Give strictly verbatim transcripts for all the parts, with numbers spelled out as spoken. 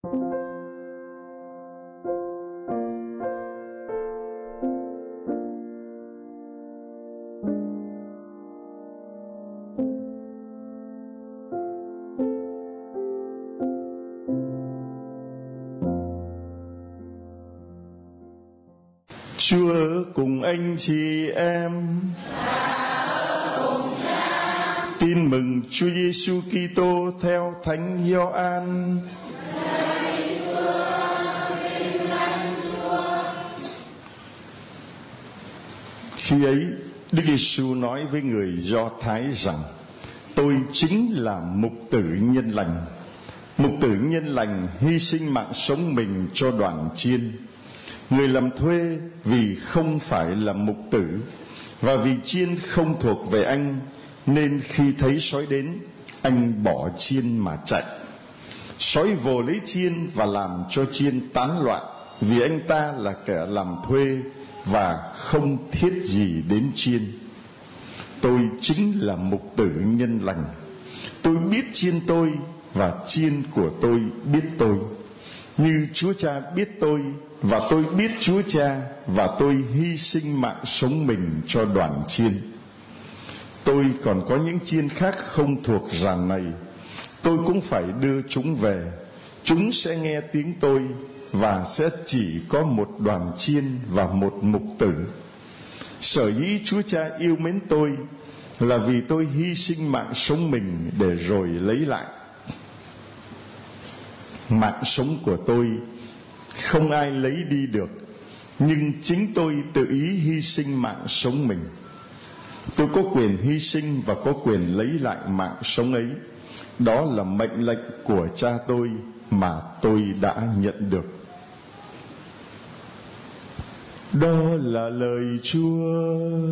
Chúa ở cùng anh chị em. Tin mừng Chúa Giêsu Kitô theo Thánh Gioan. Khi ấy, Đức Giêsu nói với người Do Thái rằng: Tôi chính là mục tử nhân lành. Mục tử nhân lành hy sinh mạng sống mình cho đoàn chiên. Người làm thuê vì không phải là mục tử, và vì chiên không thuộc về anh, nên khi thấy sói đến, anh bỏ chiên mà chạy. Sói vồ lấy chiên và làm cho chiên tán loạn, vì anh ta là kẻ làm thuê và không thiết gì đến chiên. Tôi chính là mục tử nhân lành. Tôi biết chiên tôi, và chiên của tôi biết tôi. Như Chúa Cha biết tôi, và tôi biết Chúa Cha, và tôi hy sinh mạng sống mình cho đoàn chiên. Tôi còn có những chiên khác không thuộc ràng này. Tôi cũng phải đưa chúng về. Chúng sẽ nghe tiếng tôi, và sẽ chỉ có một đoàn chiên và một mục tử. Sở dĩ Chúa Cha yêu mến tôi là vì tôi hy sinh mạng sống mình để rồi lấy lại. Mạng sống của tôi không ai lấy đi được, nhưng chính tôi tự ý hy sinh mạng sống mình. Tôi có quyền hy sinh và có quyền lấy lại mạng sống ấy. Đó là mệnh lệnh của Cha tôi mà tôi đã nhận được. Đó là lời Chúa.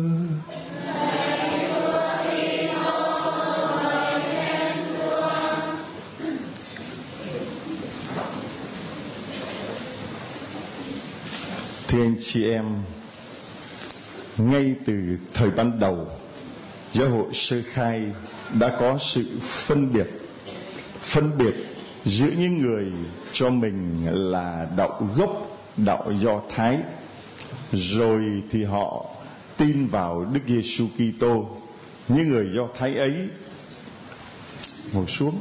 Thưa anh chị em, ngay từ thời ban đầu, giáo hội sơ khai đã có sự phân biệt phân biệt giữa những người cho mình là đạo gốc, đạo Do Thái, rồi thì họ tin vào Đức Giêsu Kitô. Những người Do Thái ấy ngồi xuống.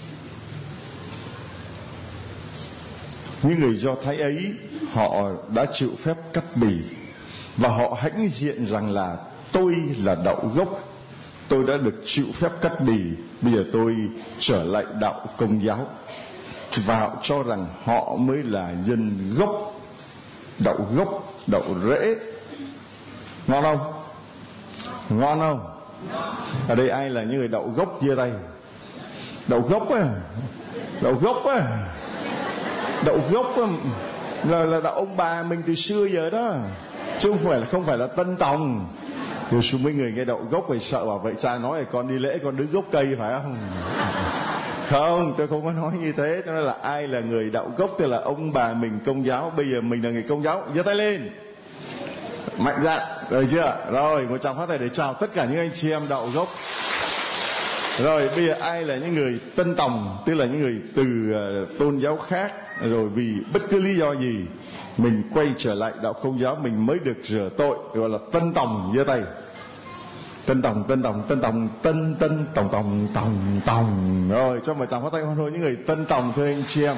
Những người Do Thái ấy, họ đã chịu phép cắt bì, và họ hãnh diện rằng là tôi là đạo gốc, tôi đã được chịu phép cắt bì, bây giờ tôi trở lại đạo Công giáo. Và họ cho rằng họ mới là dân gốc, đạo gốc, đạo rễ. Ngon không? Ngon không? Ở đây ai là những người đạo gốc giơ tay? Đạo gốc á, đạo gốc á, đạo gốc á, là, là đạo ông bà mình từ xưa giờ đó, chứ không phải là không phải là Tân Tòng. Rồi số mấy người nghe đạo gốc phải sợ, bảo vậy cha nói là con đi lễ con đứng gốc cây phải không? Không, tôi không có nói như thế. Cho nên là ai là người đạo gốc, tức là ông bà mình Công giáo, bây giờ mình là người Công giáo, giơ tay lên mạnh dạn, rồi chưa? Rồi một tràng phát tay để chào tất cả những anh chị em đạo gốc. Rồi bây giờ ai là những người Tân Tòng, tức là những người từ uh, tôn giáo khác, rồi vì bất cứ lý do gì mình quay trở lại đạo Công giáo, mình mới được rửa tội, gọi là Tân Tòng, giơ tay. Tân Tòng, Tân Tòng, Tân Tòng, Tân Tân Tòng Tòng Tòng Tòng. Rồi cho một tràng phát tay thôi những người Tân Tòng, thưa anh chị em.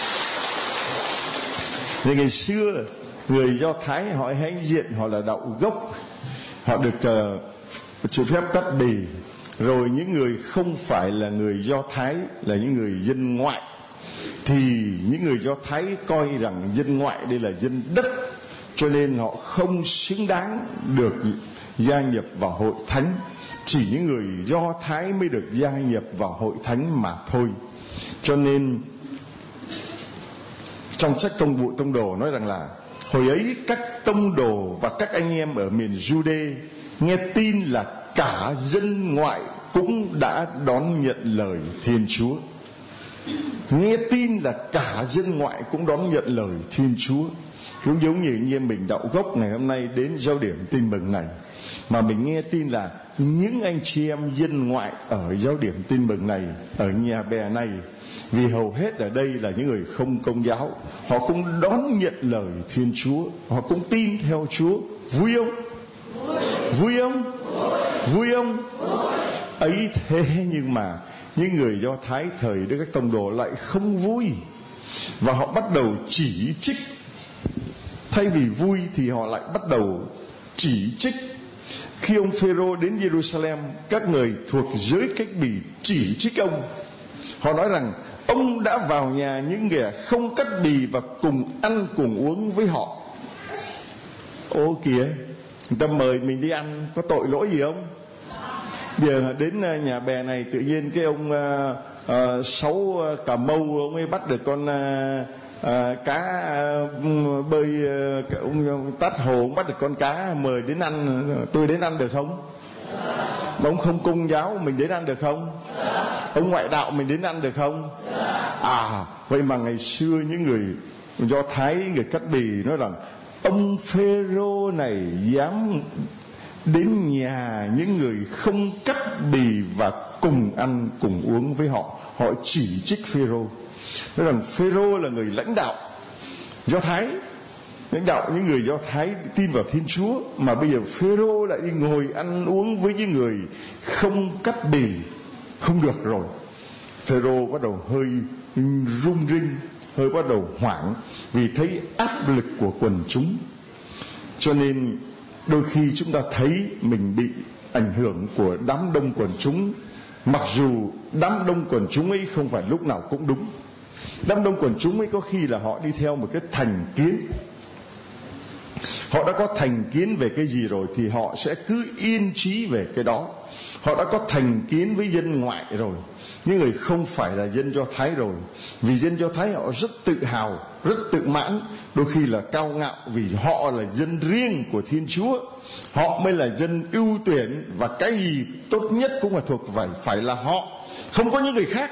Thì ngày xưa người Do Thái họ hãnh diện họ là đạo gốc, họ được uh, chịu phép cắt bì. Rồi những người không phải là người Do Thái, là những người dân ngoại, thì những người Do Thái coi rằng dân ngoại đây là dân đất, cho nên họ không xứng đáng được gia nhập vào hội thánh. Chỉ những người Do Thái mới được gia nhập vào hội thánh mà thôi. Cho nên trong sách Công vụ Tông Đồ nói rằng là hồi ấy các tông đồ và các anh em ở miền Jude nghe tin là cả dân ngoại cũng đã đón nhận lời Thiên Chúa. Nghe tin là cả dân ngoại cũng đón nhận lời Thiên Chúa. Cũng giống như anh em mình đạo gốc ngày hôm nay đến giao điểm tin mừng này, mà mình nghe tin là những anh chị em dân ngoại ở giao điểm tin mừng này, ở nhà bè này, Vì hầu hết ở đây là những người không Công giáo, họ cũng đón nhận lời Thiên Chúa, họ cũng tin theo Chúa. Vui không? Vui không? Vui không? Ấy thế nhưng mà những người Do Thái thời Đức Các Tông Đồ lại không vui, và họ bắt đầu chỉ trích. Thay vì vui thì họ lại bắt đầu chỉ trích. Khi ông Phêrô đến Jerusalem, các người thuộc giới Cách Bì chỉ trích ông. Họ nói rằng ông đã vào nhà những người không Cắt Bì và cùng ăn cùng uống với họ. Ô kìa, người ta mời mình đi ăn, có tội lỗi gì không? Bây giờ đến nhà bè này tự nhiên cái ông uh, uh, Sáu Cà Mâu, ông ấy bắt được con uh, uh, cá uh, bơi, uh, ông Tát Hồ ông bắt được con cá mời đến ăn. Tôi đến ăn được không? Mà ông không Công giáo mình đến ăn được không? Ông ngoại đạo mình đến ăn được không? À, vậy mà ngày xưa những người Do Thái, người Cắt Bì nói rằng ông Phêrô này dám đến nhà những người không Cắt Bì và cùng ăn cùng uống với họ. Họ chỉ trích Phêrô, nói rằng Phêrô là người lãnh đạo Do Thái, lãnh đạo những người Do Thái tin vào Thiên Chúa, mà bây giờ Phêrô lại đi ngồi ăn uống với những người không Cắt Bì, không được rồi. Phêrô bắt đầu hơi run rinh, hơi bắt đầu hoảng vì thấy áp lực của quần chúng. Cho nên đôi khi chúng ta thấy mình bị ảnh hưởng của đám đông quần chúng, mặc dù đám đông quần chúng ấy không phải lúc nào cũng đúng. Đám đông quần chúng ấy có khi là họ đi theo một cái thành kiến. Họ đã có thành kiến về cái gì rồi thì họ sẽ cứ yên trí về cái đó. Họ đã có thành kiến với dân ngoại rồi, những người không phải là dân Do Thái rồi. Vì dân Do Thái họ rất tự hào, rất tự mãn, đôi khi là cao ngạo, vì họ là dân riêng của Thiên Chúa. Họ mới là dân ưu tuyển, và cái gì tốt nhất cũng là thuộc phải, phải là họ, không có những người khác.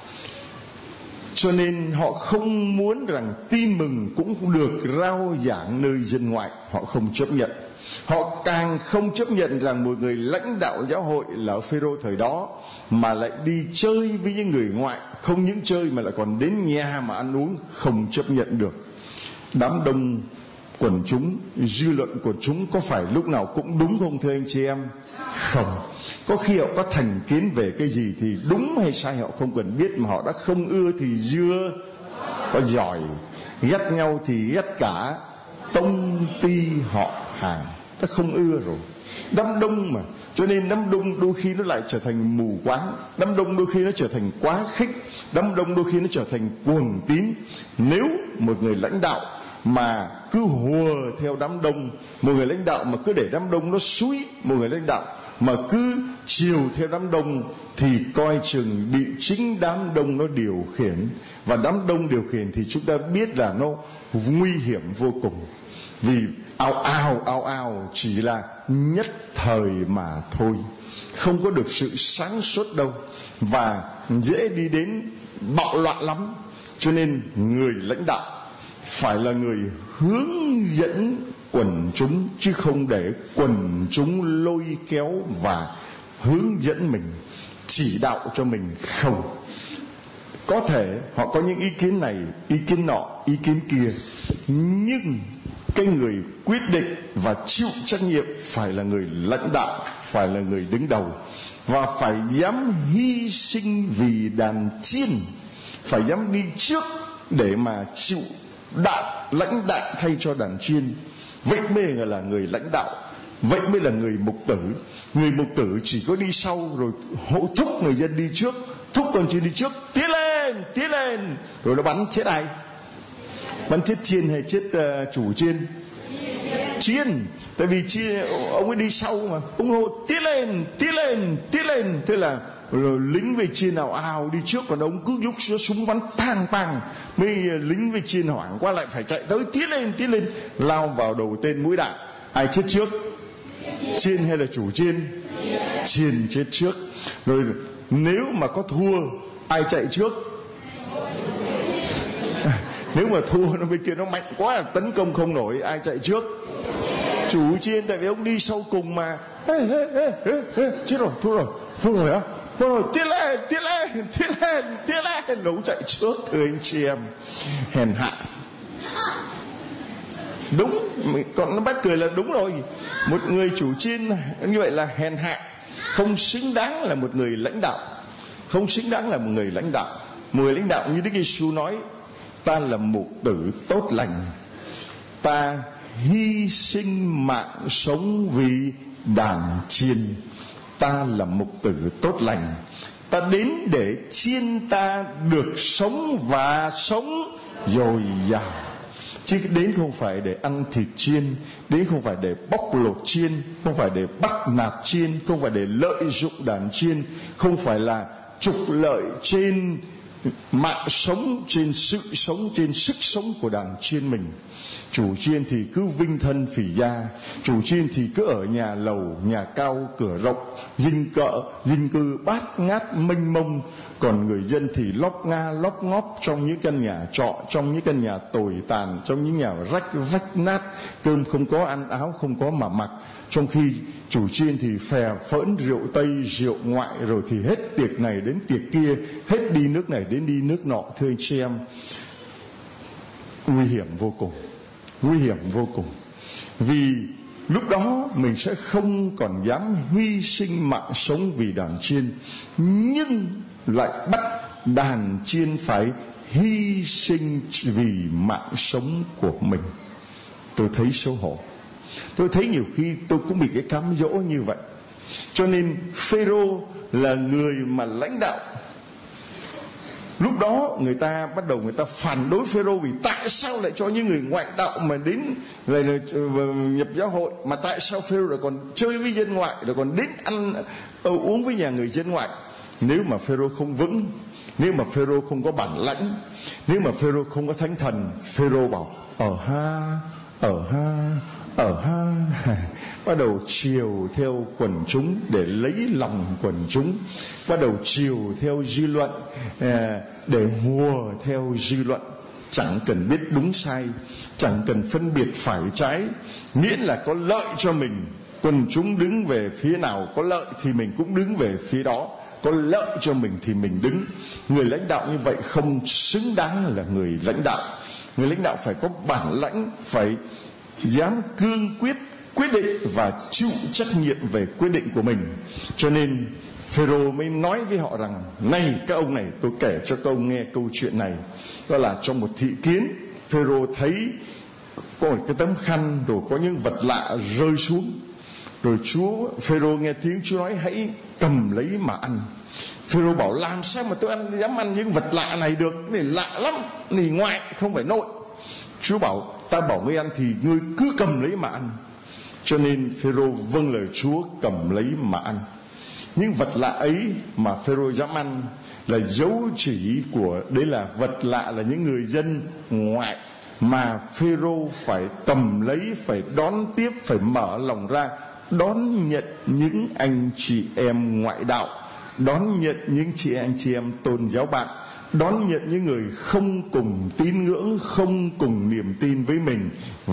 Cho nên họ không muốn rằng tin mừng cũng được rao giảng nơi dân ngoại. Họ không chấp nhận. Họ càng không chấp nhận rằng một người lãnh đạo giáo hội là Phêrô thời đó mà lại đi chơi với những người ngoại. Không những chơi mà lại còn đến nhà mà ăn uống. Không chấp nhận được. Đám đông quần chúng, dư luận quần chúng có phải lúc nào cũng đúng không thưa anh chị em? Không. Có khi họ có thành kiến về cái gì thì đúng hay sai họ không cần biết, mà họ đã không ưa thì dưa có giỏi, ghét nhau thì ghét cả tông ty họ hàng, đã không ưa rồi. Đám đông mà, cho nên đám đông đôi khi nó lại trở thành mù quáng, đám đông đôi khi nó trở thành quá khích, đám đông đôi khi nó trở thành cuồng tín. Nếu một người lãnh đạo mà cứ hùa theo đám đông, một người lãnh đạo mà cứ để đám đông nó xúi, một người lãnh đạo mà cứ chiều theo đám đông, thì coi chừng bị chính đám đông nó điều khiển. Và đám đông điều khiển thì chúng ta biết là nó nguy hiểm vô cùng. Vì ao ao ao ao chỉ là nhất thời mà thôi, không có được sự sáng suốt đâu, và dễ đi đến bạo loạn lắm. Cho nên người lãnh đạo phải là người hướng dẫn quần chúng, chứ không để quần chúng lôi kéo và hướng dẫn mình, chỉ đạo cho mình. Không. Có thể họ có những ý kiến này, ý kiến nọ, ý kiến kia, nhưng cái người quyết định và chịu trách nhiệm phải là người lãnh đạo, phải là người đứng đầu, và phải dám hy sinh vì đàn chiên, phải dám đi trước để mà chịu đạo lãnh đạo thay cho đàn chiên. Vậy mới là người lãnh đạo, vậy mới là người mục tử. Người mục tử chỉ có đi sau rồi hỗ thúc người dân đi trước, thúc con chiên đi trước, tiến lên, tiến lên, rồi nó bắn chết ai? Bắn chết chiên hay chết uh, chủ chiên? Chiên. Tại vì chiên, ông ấy đi sau mà, ông hô tiến lên, tiến lên, tiến lên. Thế là rồi lính về chiên nào ào đi trước, còn ông cứ nhúc súng bắn pang pang. Mấy lính về chiên hoảng quá lại phải chạy tới, tiến lên, tiến lên, lao vào đầu tên mũi đạn. Ai chết trước? Chiên hay là chủ chiên? Chiên chết trước. Rồi nếu mà có thua, ai chạy trước? Nếu mà thua nó bên kia nó mạnh quá, tấn công không nổi, ai chạy trước? Chủ chiên, tại vì ông đi sau cùng mà. Ê, ê, ê, ê, ê, chết rồi, thua rồi, thua rồi á. rồi tiến lên, tiến lên, tiến lên, tiến lên, đấu chạy trước. Thưa anh chị em, hèn hạ. Đúng, còn nó bác cười là đúng rồi. Một người chủ chiên như vậy là hèn hạ, không xứng đáng là một người lãnh đạo, không xứng đáng là một người lãnh đạo. Một người lãnh đạo như Đức Giêsu nói, ta là mục tử tốt lành, ta hy sinh mạng sống vì đàn chiên. Ta là mục tử tốt lành, ta đến để chiên ta được sống và sống dồi dào. Chứ đến không phải để ăn thịt chiên, đến không phải để bóc lột chiên, không phải để bắt nạt chiên, không phải để lợi dụng đàn chiên, không phải là trục lợi trên mạng sống, trên sự sống, trên sức sống của đàn chiên mình. Chủ chiên thì cứ vinh thân phỉ gia, chủ chiên thì cứ ở nhà lầu, nhà cao, cửa rộng, dinh cỡ, dinh cư bát ngát mênh mông. Còn người dân thì lóc nga lóc ngóp trong những căn nhà trọ, trong những căn nhà tồi tàn, trong những nhà rách vách nát, cơm không có ăn, áo không có mà mặc. Trong khi chủ chiên thì phè phỡn rượu Tây, rượu ngoại, rồi thì hết tiệc này đến tiệc kia, hết đi nước này đến đi nước nọ. Thưa anh chị em, nguy hiểm vô cùng, nguy hiểm vô cùng. Vì lúc đó mình sẽ không còn dám hy sinh mạng sống vì đàn chiên, nhưng lại bắt đàn chiên phải hy sinh vì mạng sống của mình. Tôi thấy xấu hổ. Tôi thấy nhiều khi tôi cũng bị cái cám dỗ như vậy. Cho nên Phêrô là người mà lãnh đạo. Lúc đó người ta bắt đầu người ta phản đối Phêrô, vì tại sao lại cho những người ngoại đạo mà đến về nhập giáo hội, mà tại sao Phêrô lại còn chơi với dân ngoại, rồi còn đến ăn uống với nhà người dân ngoại. Nếu mà Phêrô không vững, nếu mà Phêrô không có bản lãnh, nếu mà Phêrô không có thánh thần, Phêrô bảo ở ha, ở ha, ở ha, bắt đầu chiều theo quần chúng để lấy lòng quần chúng, bắt đầu chiều theo dư luận để hùa theo dư luận, chẳng cần biết đúng sai, chẳng cần phân biệt phải trái, miễn là có lợi cho mình. Quần chúng đứng về phía nào có lợi thì mình cũng đứng về phía đó, có lợi cho mình thì mình đứng. Người lãnh đạo như vậy không xứng đáng là người lãnh đạo. Người lãnh đạo phải có bản lãnh, phải dám cương quyết quyết định và chịu trách nhiệm về quyết định của mình. Cho nên Phêrô mới nói với họ rằng, này các ông này, tôi kể cho các ông nghe câu chuyện này. Đó là trong một thị kiến, Phêrô thấy có một cái tấm khăn, rồi có những vật lạ rơi xuống. Rồi Chúa Phêrô nghe tiếng Chúa nói, hãy cầm lấy mà ăn. Phêrô bảo, làm sao mà tôi ăn dám ăn những vật lạ này được? Cái này lạ lắm, cái này ngoại không phải nội. Chúa bảo, ta bảo ngươi ăn thì ngươi cứ cầm lấy mà ăn. Cho nên Phêrô vâng lời Chúa, cầm lấy mà ăn. Những vật lạ ấy mà Phêrô dám ăn là dấu chỉ của, đấy là vật lạ là những người dân ngoại mà Phêrô phải cầm lấy, phải đón tiếp, phải mở lòng ra đón nhận những anh chị em ngoại đạo, đón nhận những chị anh chị em tôn giáo bạn, đón nhận những người không cùng tín ngưỡng, không cùng niềm tin với mình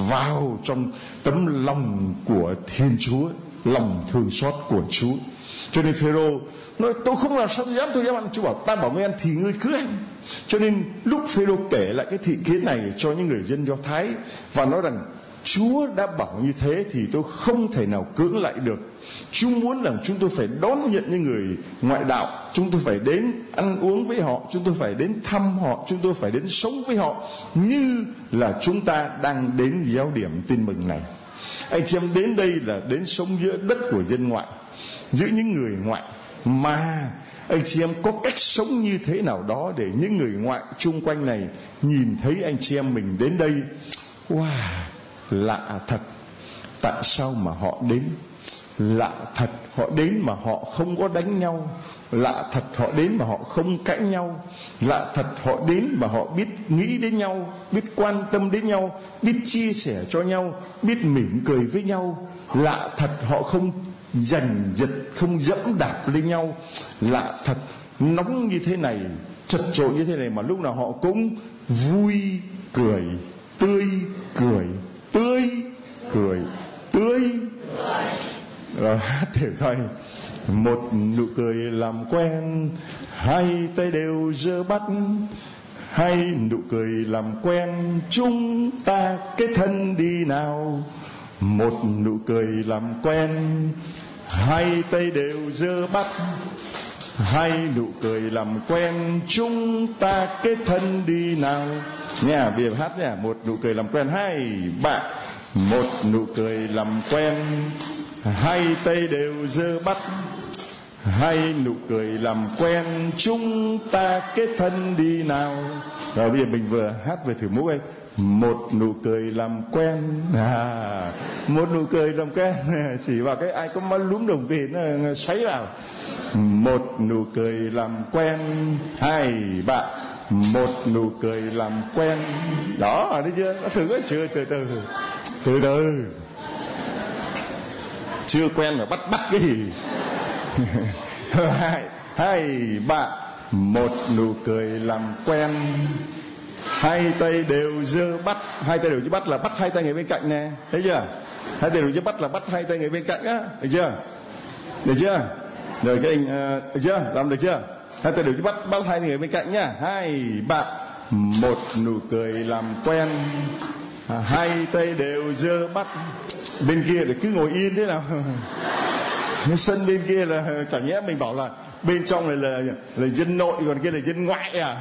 vào trong tấm lòng của Thiên Chúa, lòng thương xót của Chúa. Cho nên Phêrô nói, tôi không làm sao tôi dám, tôi dám ăn. Chúa bảo, ta bảo ngươi ăn thì ngươi cứ ăn. Cho nên lúc Phêrô kể lại cái thị kiến này cho những người dân Do Thái và nói rằng, Chúa đã bảo như thế thì tôi không thể nào cưỡng lại được. Chúa muốn rằng chúng tôi phải đón nhận những người ngoại đạo, chúng tôi phải đến ăn uống với họ, chúng tôi phải đến thăm họ, chúng tôi phải đến sống với họ như là chúng ta đang đến giáo điểm tin mừng này. Anh chị em, đến đây là đến sống giữa đất của dân ngoại, giữa những người ngoại, mà anh chị em có cách sống như thế nào đó để những người ngoại chung quanh này nhìn thấy anh chị em mình đến đây. Wow, lạ thật, tại sao mà họ đến? Lạ thật, họ đến mà họ không có đánh nhau. Lạ thật, họ đến mà họ không cãi nhau. Lạ thật, họ đến mà họ biết nghĩ đến nhau, biết quan tâm đến nhau, biết chia sẻ cho nhau, biết mỉm cười với nhau. Lạ thật, họ không giành giật, không dẫm đạp lên nhau. Lạ thật, nóng như thế này, chật chội như thế này mà lúc nào họ cũng vui cười, tươi cười, tươi cười, tươi. Rồi hát thử coi. Một nụ cười làm quen, hai tay đều giơ bắt, hai nụ cười làm quen, chúng ta kết thân đi nào. Một nụ cười làm quen, hai tay đều giơ bắt, hai nụ cười làm quen, chúng ta kết thân đi nào. Nha, bây giờ hát nha. Một nụ cười làm quen, hai bạn. Một nụ cười làm quen, hai tay đều giơ bắt, hai nụ cười làm quen, chúng ta kết thân đi nào. Rồi bây giờ mình vừa hát về thử mũi ấy. Một nụ cười làm quen, à, một nụ cười làm quen, chỉ vào cái ai có má lúm đồng tiền nó xoáy vào. Một nụ cười làm quen, hai bạn. Một nụ cười làm quen. Đó, thấy chưa? Nó thử chưa? Từ từ từ từ chưa quen mà bắt bắt cái gì. hai hai bạn. Một nụ cười làm quen, hai tay đều giơ bắt. Hai tay đều giơ bắt là bắt hai tay người bên cạnh nè, thấy chưa? Hai tay đều giơ bắt là bắt hai tay người bên cạnh á, được chưa? Được chưa? Rồi cái anh uh, được chưa? Làm được chưa? Hai tay đều giơ bắt bắt hai tay người bên cạnh nhá. Hai bạn. Một nụ cười làm quen, hai tay đều giơ bắt. Bên kia để cứ ngồi yên thế nào? Sân bên kia là chẳng nhẽ mình bảo là bên trong này là là dân nội, còn kia là dân ngoại à?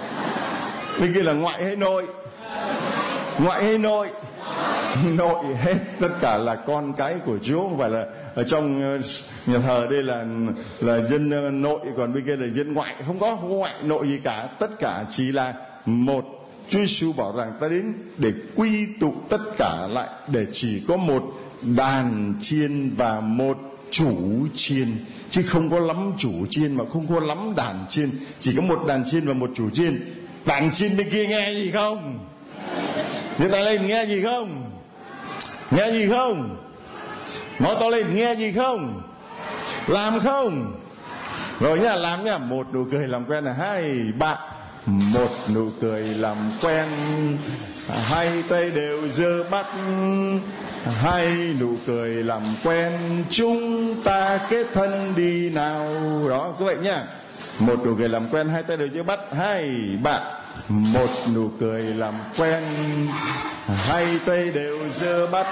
Bên kia là ngoại hay nội? Ngoại hay nội? Nội hết, tất cả là con cái của Chúa, không phải là ở trong nhà thờ đây là là dân nội, còn bên kia là dân ngoại. Không có, không có ngoại nội gì cả, tất cả chỉ là một. Chúa Giêsu bảo rằng ta đến để quy tụ tất cả lại, để chỉ có một đàn chiên và một chủ chiên, chứ không có lắm chủ chiên mà không có lắm đàn chiên, chỉ có một đàn chiên và một chủ chiên. Đàn chiên bên kia nghe gì không? Đưa tay lên, nghe gì không? Nghe gì không? Nói to lên, nghe gì không? Làm không? Rồi nhá, làm nhá. Một nụ cười làm quen là hai bạn. Một nụ cười làm quen, hai tay đều giơ bắt, hai nụ cười làm quen, chúng ta kết thân đi nào. Đó, cứ vậy nhá. Một nụ cười làm quen, hai tay đều giơ bắt, hai bạn. Một nụ cười làm quen, hai tay đều giơ bắt,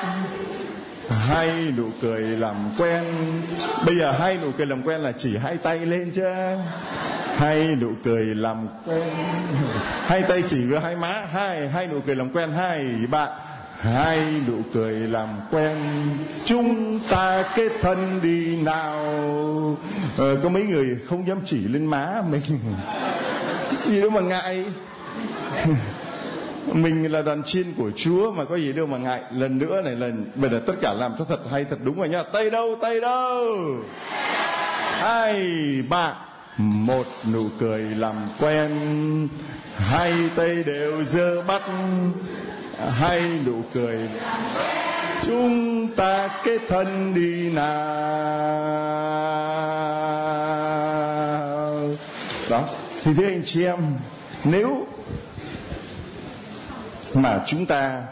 hai nụ cười làm quen. Bây giờ hai nụ cười làm quen là chỉ hai tay lên chứ. Hai nụ cười làm quen, hai tay chỉ với hai má. Hai hai nụ cười làm quen, hai bạn. Hai nụ cười làm quen, chúng ta kết thân đi nào. ờ, Có mấy người không dám chỉ lên má mình. Gì đâu mà ngại. Mình là đoàn chiên của Chúa mà có gì đâu mà ngại. Lần nữa này, lần bây giờ tất cả làm cho thật hay, thật đúng rồi nhá. Tay đâu, tay đâu? Hai bạn. Một nụ cười làm quen, hai tay đều giơ bắt, hai nụ cười, chúng ta kết thân đi nào. Đó. Thì thưa anh chị em, nếu mà chúng ta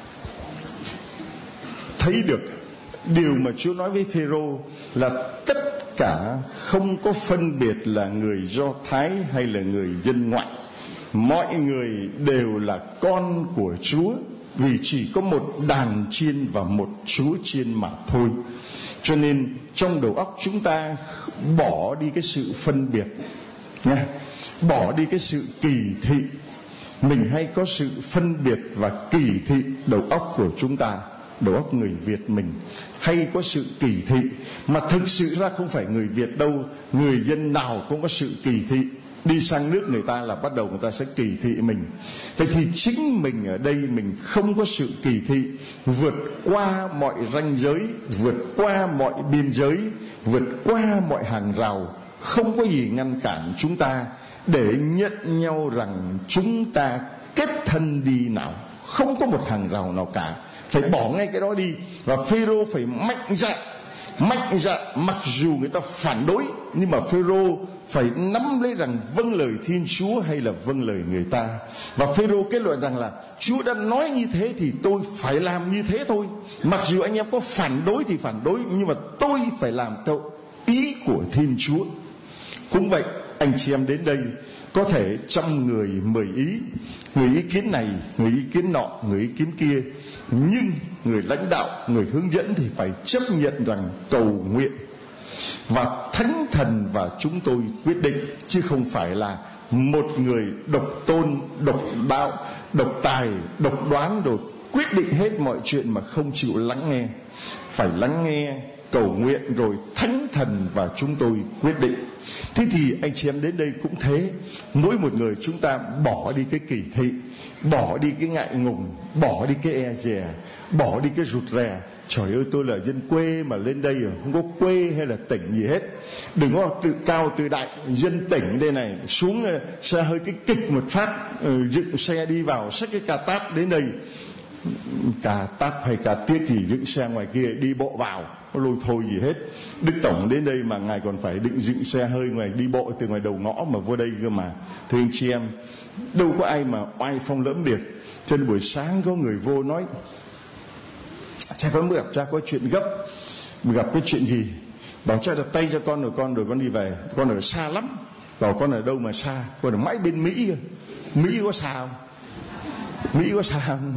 thấy được điều mà Chúa nói với Phêrô là tất cả không có phân biệt là người Do Thái hay là người dân ngoại, mọi người đều là con của Chúa, vì chỉ có một đàn chiên và một Chúa chiên mà thôi. Cho nên trong đầu óc chúng ta bỏ đi cái sự phân biệt nha, bỏ đi cái sự kỳ thị. Mình hay có sự phân biệt và kỳ thị đầu óc của chúng ta. Đầu óc người Việt mình hay có sự kỳ thị, mà thực sự ra không phải người Việt đâu, người dân nào cũng có sự kỳ thị. Đi sang nước người ta là bắt đầu người ta sẽ kỳ thị mình. Vậy thì chính mình ở đây mình không có sự kỳ thị, vượt qua mọi ranh giới, vượt qua mọi biên giới, vượt qua mọi hàng rào. Không có gì ngăn cản chúng ta để nhận nhau rằng chúng ta kết thân đi nào. Không có một hàng rào nào cả. Phải bỏ ngay cái đó đi. Và Phêrô phải mạnh dạn mạnh dạn, mặc dù người ta phản đối, nhưng mà Phêrô phải nắm lấy rằng vâng lời Thiên Chúa hay là vâng lời người ta. Và Phêrô kết luận rằng là Chúa đã nói như thế thì tôi phải làm như thế thôi. Mặc dù anh em có phản đối thì phản đối, nhưng mà tôi phải làm theo ý của Thiên Chúa. Cũng vậy, anh chị em đến đây có thể trăm người mười ý, người ý kiến này, người ý kiến nọ, người ý kiến kia, nhưng người lãnh đạo, người hướng dẫn thì phải chấp nhận rằng cầu nguyện và Thánh Thần và chúng tôi quyết định, chứ không phải là một người độc tôn, độc đạo, độc tài, độc đoán rồi quyết định hết mọi chuyện mà không chịu lắng nghe. Phải lắng nghe, cầu nguyện, rồi Thánh Thần và chúng tôi quyết định. Thế thì anh chị em đến đây cũng thế, mỗi một người chúng ta bỏ đi cái kỳ thị, bỏ đi cái ngại ngùng, bỏ đi cái e dè, bỏ đi cái rụt rè. Trời ơi, tôi là dân quê mà lên đây rồi, không có quê hay là tỉnh gì hết. Đừng có tự cao tự đại, dân tỉnh đây này, xuống xe hơi cái kịch một phát, dựng xe đi vào, xách cái cà táp đến đây. Cà táp hay cà tiết thì dựng xe ngoài kia đi bộ vào, có lôi thôi gì hết. Đức Tổng đến đây mà ngài còn phải định dựng xe hơi ngoài, đi bộ từ ngoài đầu ngõ mà vô đây cơ mà. Thưa anh chị em, đâu có ai mà oai phong lẫm liệt. Cho nên buổi sáng có người vô nói: cha có mới gặp cha có chuyện gấp. Gặp cái chuyện gì? Bảo cha đặt tay cho con rồi con rồi con đi về. Con ở xa lắm. Bảo con ở đâu mà xa? Con ở mãi bên Mỹ. Mỹ có xa không? Mỹ có xa không?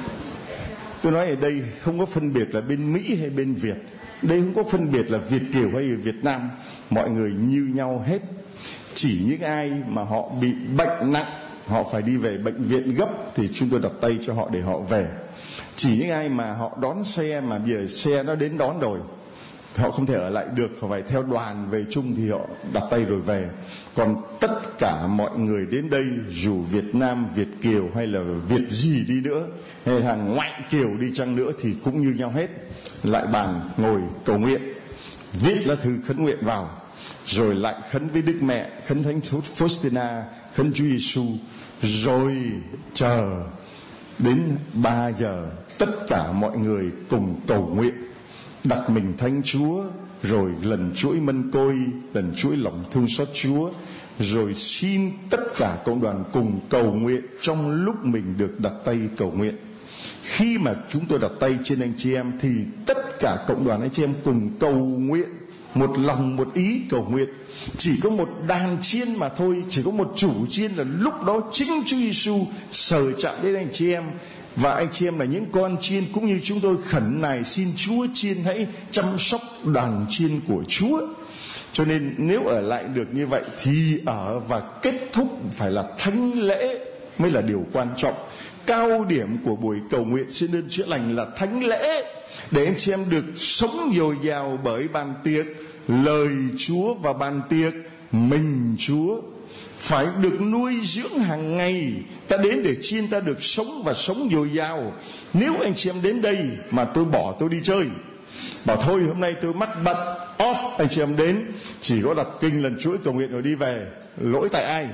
Tôi nói ở đây không có phân biệt là bên Mỹ hay bên Việt. Đây không có phân biệt là Việt kiều hay Việt Nam. Mọi người như nhau hết. Chỉ những ai mà họ bị bệnh nặng, họ phải đi về bệnh viện gấp thì chúng tôi đặt tay cho họ để họ về. Chỉ những ai mà họ đón xe mà bây giờ xe nó đến đón rồi, họ không thể ở lại được, họ phải theo đoàn về chung thì họ đặt tay rồi về. Còn tất cả mọi người đến đây, dù Việt Nam, Việt kiều hay là Việt gì đi nữa, hay là ngoại kiều đi chăng nữa thì cũng như nhau hết. Lại bàn ngồi cầu nguyện, viết lá thư khấn nguyện vào, rồi lại khấn với Đức Mẹ, khấn Thánh Faustina, khấn Chúa Giêsu, rồi chờ đến ba giờ tất cả mọi người cùng cầu nguyện, đặt mình thánh Chúa, rồi lần chuỗi mân côi, lần chuỗi lòng thương xót Chúa, rồi xin tất cả cộng đoàn cùng cầu nguyện trong lúc mình được đặt tay cầu nguyện. Khi mà chúng tôi đặt tay trên anh chị em thì tất cả cộng đoàn anh chị em cùng cầu nguyện, một lòng một ý cầu nguyện. Chỉ có một đàn chiên mà thôi, chỉ có một chủ chiên là lúc đó chính Chúa Giêsu sờ chạm đến anh chị em. Và anh chị em là những con chiên, cũng như chúng tôi khẩn nài xin Chúa chiên hãy chăm sóc đàn chiên của Chúa. Cho nên nếu ở lại được như vậy thì ở và kết thúc phải là thánh lễ mới là điều quan trọng. Cao điểm của buổi cầu nguyện xin ơn chữa lành là thánh lễ, để anh chị em được sống dồi dào bởi bàn tiệc lời Chúa và bàn tiệc mình Chúa. Phải được nuôi dưỡng hàng ngày. Ta đến để chiên ta được sống và sống dồi dào. Nếu anh chị em đến đây mà tôi bỏ tôi đi chơi, bảo thôi hôm nay tôi mắc bận off, anh chị em đến chỉ có đọc kinh lần chuỗi cầu nguyện rồi đi về, lỗi tại ai?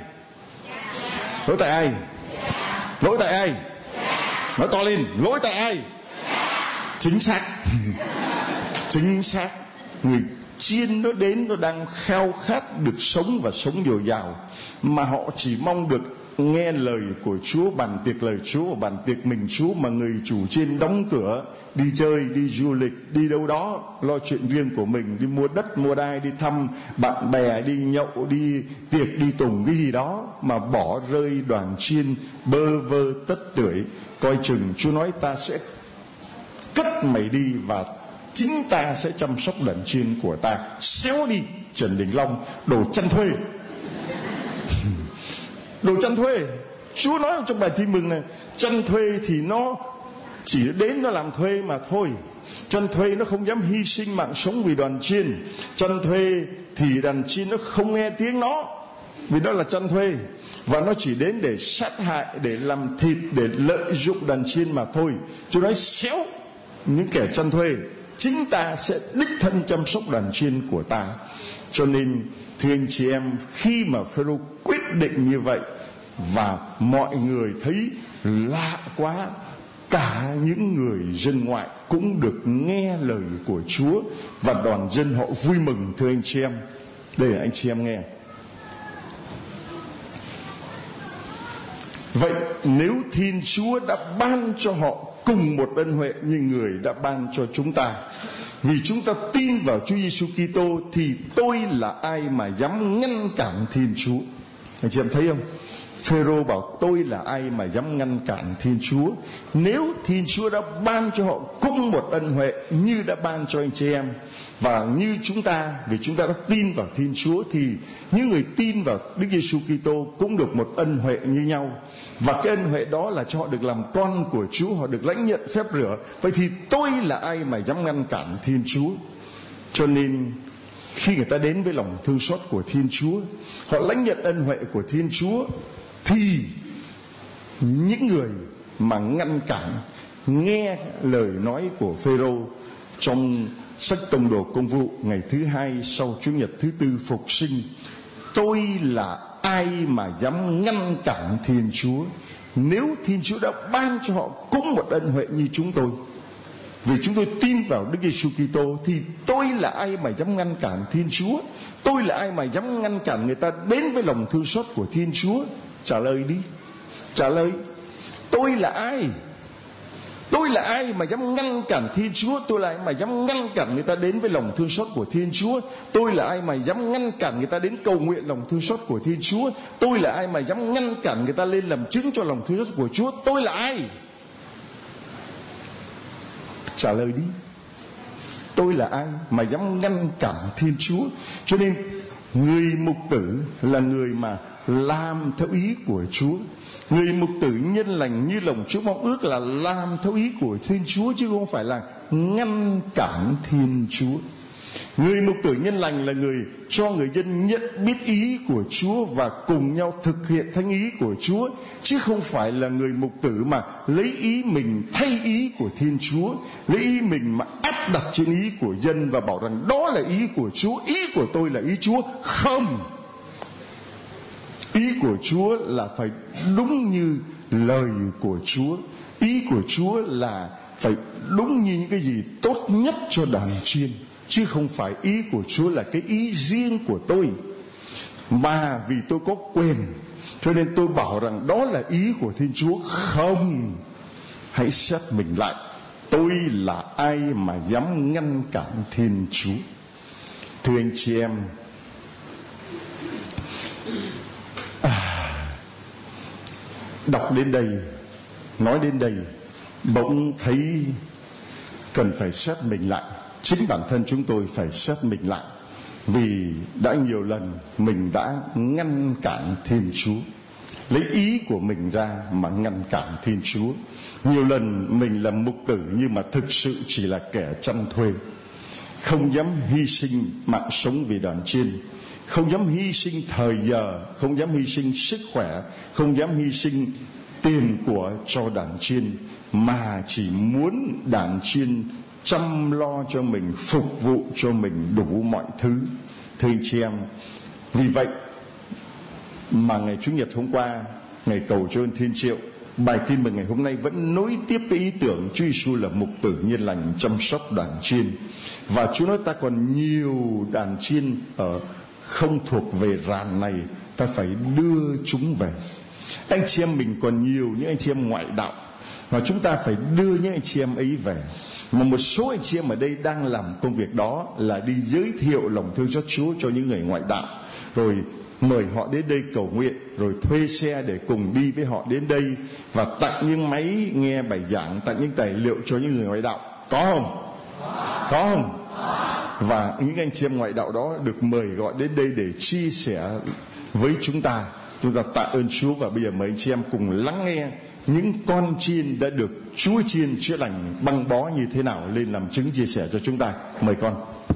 Lỗi tại ai? Lỗi tại ai? Nói to lên, lỗi tại ai? Chính xác. Chính xác. Người chiên nó đến, nó đang khao khát được sống và sống dồi dào, mà họ chỉ mong được nghe lời của Chúa, bàn tiệc lời Chúa và bàn tiệc mình Chúa, mà người chủ chiên đóng cửa đi chơi, đi du lịch, đi đâu đó lo chuyện riêng của mình, đi mua đất mua đai, đi thăm bạn bè, đi nhậu, đi tiệc, đi tùng cái gì đó, mà bỏ rơi đoàn chiên bơ vơ tất tưởi. Coi chừng Chúa nói ta sẽ cất mày đi và chính ta sẽ chăm sóc đàn chiên của ta. Xéo đi Trần Đình Long, đồ chăn thuê. Đồ chăn thuê. Chúa nói trong bài tin mừng này, chăn thuê thì nó chỉ đến nó làm thuê mà thôi. Chăn thuê nó không dám hy sinh mạng sống vì đoàn chiên. Chăn thuê thì đàn chiên nó không nghe tiếng nó, vì nó là chăn thuê, và nó chỉ đến để sát hại, để làm thịt, để lợi dụng đàn chiên mà thôi. Chúa nói xéo những kẻ chăn thuê, chính ta sẽ đích thân chăm sóc đàn chiên của ta. Cho nên thưa anh chị em, khi mà Phêrô quyết định như vậy và mọi người thấy lạ quá, cả những người dân ngoại cũng được nghe lời của Chúa, và đoàn dân họ vui mừng. Thưa anh chị em, đây là anh chị em nghe. Vậy nếu Thiên Chúa đã ban cho họ cùng một ân huệ như người đã ban cho chúng ta, vì chúng ta tin vào Chúa Giêsu Kitô, thì tôi là ai mà dám ngăn cản Thiên Chúa? Anh chị em thấy không? Phêrô bảo tôi là ai mà dám ngăn cản Thiên Chúa? Nếu Thiên Chúa đã ban cho họ cũng một ân huệ như đã ban cho anh chị em, và như chúng ta, vì chúng ta đã tin vào Thiên Chúa, thì những người tin vào Đức Giêsu Kitô cũng được một ân huệ như nhau. Và cái ân huệ đó là cho họ được làm con của Chúa, họ được lãnh nhận phép rửa. Vậy thì tôi là ai mà dám ngăn cản Thiên Chúa? Cho nên khi người ta đến với lòng thương xót của Thiên Chúa, họ lãnh nhận ân huệ của Thiên Chúa, thì những người mà ngăn cản nghe lời nói của Phêrô trong sách Tông Đồ Công vụ ngày thứ hai sau Chủ nhật thứ tư phục sinh, tôi là ai mà dám ngăn cản Thiên Chúa? Nếu Thiên Chúa đã ban cho họ cũng một ân huệ như chúng tôi, vì chúng tôi tin vào Đức Giêsu Kitô, thì tôi là ai mà dám ngăn cản Thiên Chúa? Tôi là ai mà dám ngăn cản người ta đến với lòng thương xót của Thiên Chúa? Trả lời đi, trả lời. Tôi là ai? Tôi là ai mà dám ngăn cản Thiên Chúa? Tôi là ai mà dám ngăn cản người ta đến với lòng thương xót của Thiên Chúa? Tôi là ai mà dám ngăn cản người ta đến cầu nguyện lòng thương xót của Thiên Chúa? Tôi là ai mà dám ngăn cản người ta lên làm chứng cho lòng thương xót của Chúa? Tôi là ai? Trả lời đi. Tôi là ai mà dám ngăn cản Thiên Chúa? Cho nên người mục tử là người mà làm theo ý của Chúa. Người mục tử nhân lành như lòng Chúa mong ước là làm theo ý của Thiên Chúa, chứ không phải là ngăn cản Thiên Chúa. Người mục tử nhân lành là người cho người dân nhận biết ý của Chúa và cùng nhau thực hiện thánh ý của Chúa, chứ không phải là người mục tử mà lấy ý mình thay ý của Thiên Chúa, lấy ý mình mà áp đặt trên ý của dân và bảo rằng đó là ý của Chúa, ý của tôi là ý Chúa. Không, ý của Chúa là phải đúng như lời của Chúa. Ý của Chúa là phải đúng như những cái gì tốt nhất cho đàn chiên, chứ không phải ý của Chúa là cái ý riêng của tôi. Mà vì tôi có quyền cho nên tôi bảo rằng đó là ý của Thiên Chúa. Không, hãy xét mình lại. Tôi là ai mà dám ngăn cản Thiên Chúa? Thưa anh chị em, à, đọc đến đây, nói đến đây, bỗng thấy cần phải xét mình lại. Chính bản thân chúng tôi phải xét mình lại, vì đã nhiều lần mình đã ngăn cản Thiên Chúa, lấy ý của mình ra mà ngăn cản Thiên Chúa. Nhiều lần mình là mục tử nhưng mà thực sự chỉ là kẻ chăn thuê, không dám hy sinh mạng sống vì đàn chiên, không dám hy sinh thời giờ, không dám hy sinh sức khỏe, không dám hy sinh tiền của cho đàn chiên, mà chỉ muốn đàn chiên chăm lo cho mình, phục vụ cho mình đủ mọi thứ. Thưa anh chị em, vì vậy mà ngày Chủ nhật hôm qua, ngày cầu cho ơn Thiên Triệu, bài tin mừng ngày hôm nay vẫn nối tiếp cái ý tưởng Chúa Giêsu là mục tử nhân lành chăm sóc đàn chiên. Và Chúa nói ta còn nhiều đàn chiên ở không thuộc về ràn này, ta phải đưa chúng về. Anh chị em mình còn nhiều những anh chị em ngoại đạo mà chúng ta phải đưa những anh chị em ấy về. Mà một số anh chị em ở đây đang làm công việc đó là đi giới thiệu lòng thương xót Chúa cho những người ngoại đạo, rồi mời họ đến đây cầu nguyện, rồi thuê xe để cùng đi với họ đến đây, và tặng những máy nghe bài giảng, tặng những tài liệu cho những người ngoại đạo. Có không? Có không? Và những anh chị em ngoại đạo đó được mời gọi đến đây để chia sẻ với chúng ta. Chúng ta tạ ơn Chúa, và bây giờ mời anh chị em cùng lắng nghe những con chiên đã được Chúa chiên chữa lành băng bó như thế nào lên làm chứng chia sẻ cho chúng ta. Mời con.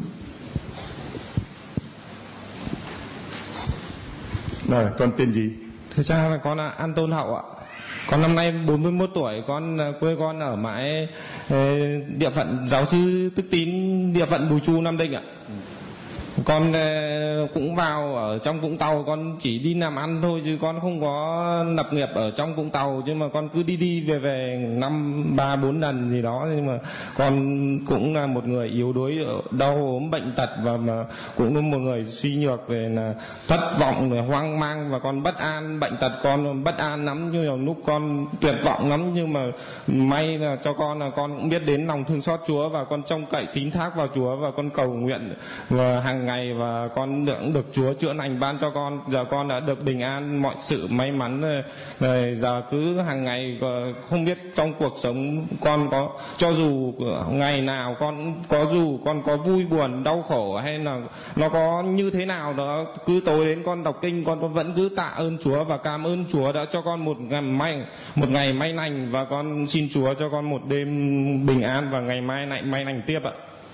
Rồi, con tên gì? Thực ra là con là Anton Hậu ạ. Con năm nay bốn mươi mốt tuổi, con quê con ở mãi địa phận giáo sư Tức Tín, địa phận Bùi Chu, Nam Định ạ. Con cũng vào ở trong Vũng Tàu, con chỉ đi làm ăn thôi chứ con không có lập nghiệp ở trong Vũng Tàu, nhưng mà con cứ đi đi về về năm ba bốn lần gì đó. Nhưng mà con cũng là một người yếu đuối, đau ốm bệnh tật, và mà cũng là một người suy nhược về là thất vọng, về hoang mang, và con bất an. Bệnh tật con bất an lắm, nhưng nhiều lúc con tuyệt vọng lắm, nhưng mà may là cho con là con cũng biết đến lòng thương xót Chúa, và con trông cậy tín thác vào Chúa, và con cầu nguyện và hàng ngày, và con được được Chúa chữa lành ban cho con. Giờ con đã được bình an, mọi sự may mắn rồi. Giờ cứ hàng ngày, không biết trong cuộc sống con có, cho dù ngày nào con có, dù con có vui buồn đau khổ hay là nó có như thế nào đó, cứ tối đến con đọc kinh, con con vẫn cứ tạ ơn Chúa và cảm ơn Chúa đã cho con một ngày may một ngày may lành, và con xin Chúa cho con một đêm bình an, và ngày mai lại may lành tiếp ạ.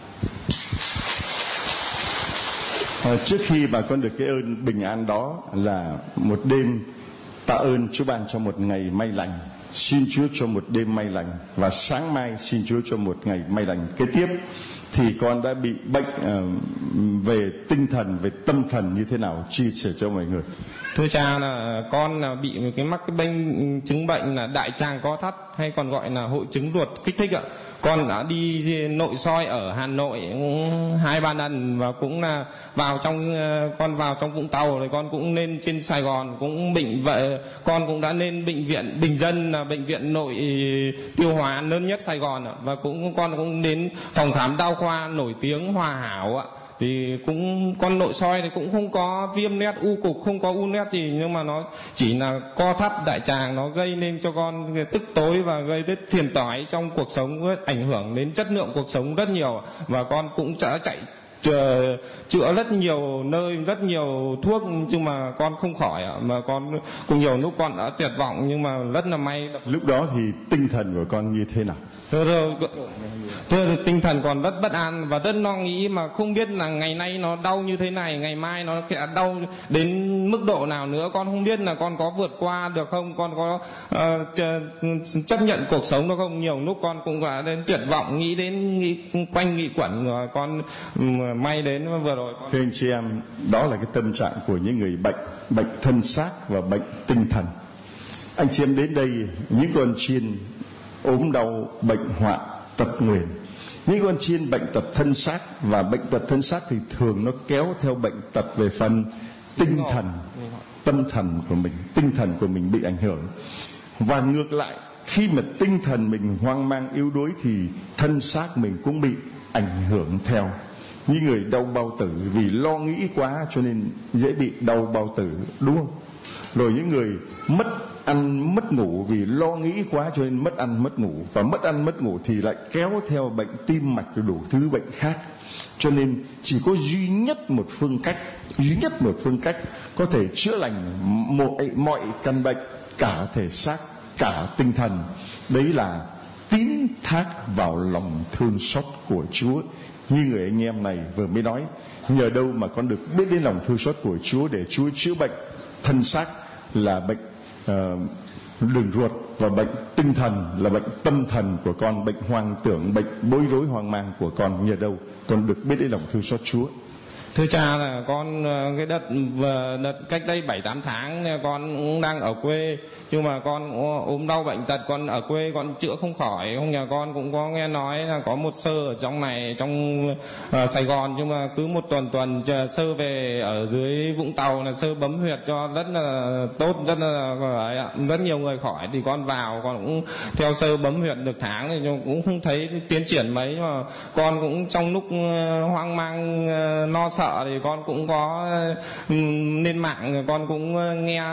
À, trước khi bà con được cái ơn bình an đó là một đêm tạ ơn Chúa ban cho một ngày may lành, xin Chúa cho một đêm may lành, và sáng mai xin Chúa cho một ngày may lành kế tiếp. Thì con đã bị bệnh uh, về tinh thần, về tâm thần như thế nào, chia sẻ cho mọi người. Thưa cha, là con là bị cái mắc cái bệnh chứng bệnh là đại tràng co thắt, hay còn gọi là hội chứng ruột kích thích ạ. Con đã đi nội soi ở Hà Nội hai ba lần, và cũng là vào trong con vào trong Vũng Tàu, rồi con cũng lên trên Sài Gòn cũng bệnh vậy. Con cũng đã lên bệnh viện Bình Dân, là bệnh viện nội tiêu hóa lớn nhất Sài Gòn ạ, và cũng con cũng đến phòng khám đa khoa nổi tiếng Hòa Hảo ạ. Thì cũng con nội soi thì cũng không có viêm loét u cục, không có u loét gì, nhưng mà nó chỉ là co thắt đại tràng, nó gây nên cho con tức tối và gây rất phiền toái trong cuộc sống, ảnh hưởng đến chất lượng cuộc sống rất nhiều. Và con cũng đã chạy chữa, chữa rất nhiều nơi, rất nhiều thuốc, nhưng mà con không khỏi ạ. Mà con cũng nhiều lúc con đã tuyệt vọng, nhưng mà rất là may. Lúc đó thì tinh thần của con như thế nào? Thưa, thưa, thưa tinh thần còn rất bất an và rất lo nghĩ, mà không biết là ngày nay nó đau như thế này, ngày mai nó sẽ đau đến mức độ nào nữa. Con không biết là con có vượt qua được không, con có uh, chấp nhận cuộc sống đó không. Nhiều lúc con cũng đã đến tuyệt vọng, nghĩ đến nghĩ quanh nghĩ quẩn rồi. Con um, may đến vừa rồi con... Thưa anh chị em, đó là cái tâm trạng của những người bệnh, bệnh thân xác và bệnh tinh thần. Anh chị em đến đây, những con chiên ốm đau, bệnh hoạn, tật nguyền. Những con chiên bệnh tật thân xác, và bệnh tật thân xác thì thường nó kéo theo bệnh tật về phần tinh thần, tâm thần của mình, tinh thần của mình bị ảnh hưởng. Và ngược lại, khi mà tinh thần mình hoang mang yếu đuối thì thân xác mình cũng bị ảnh hưởng theo. Những người đau bao tử vì lo nghĩ quá cho nên dễ bị đau bao tử, đúng không? Rồi những người mất ăn mất ngủ vì lo nghĩ quá cho nên mất ăn mất ngủ, và mất ăn mất ngủ thì lại kéo theo bệnh tim mạch và đủ thứ bệnh khác. Cho nên chỉ có duy nhất một phương cách, duy nhất một phương cách có thể chữa lành mọi, mọi căn bệnh, cả thể xác, cả tinh thần. Đấy là tín thác vào lòng thương xót của Chúa. Như người anh em này vừa mới nói, nhờ đâu mà con được biết đến lòng thương xót của Chúa để Chúa chữa bệnh thân xác là bệnh uh, đường ruột, và bệnh tinh thần là bệnh tâm thần của con, bệnh hoang tưởng, bệnh bối rối hoang mang của con. Nhờ đâu con được biết đến lòng thương xót Chúa? Thưa cha, là con cái đợt đợt cách đây bảy tám tháng con cũng đang ở quê, nhưng mà con ốm đau bệnh tật, con ở quê con chữa không khỏi. Hôm nhà con cũng có nghe nói là có một sơ ở trong này, trong uh, Sài Gòn, nhưng mà cứ một tuần tuần sơ về ở dưới Vũng Tàu là sơ bấm huyệt cho rất là tốt, rất là rất nhiều người khỏi. Thì con vào con cũng theo sơ bấm huyệt được tháng thì cũng không thấy tiến triển mấy, mà con cũng trong lúc uh, hoang mang uh, lo sợ thì con cũng có lên mạng, con cũng nghe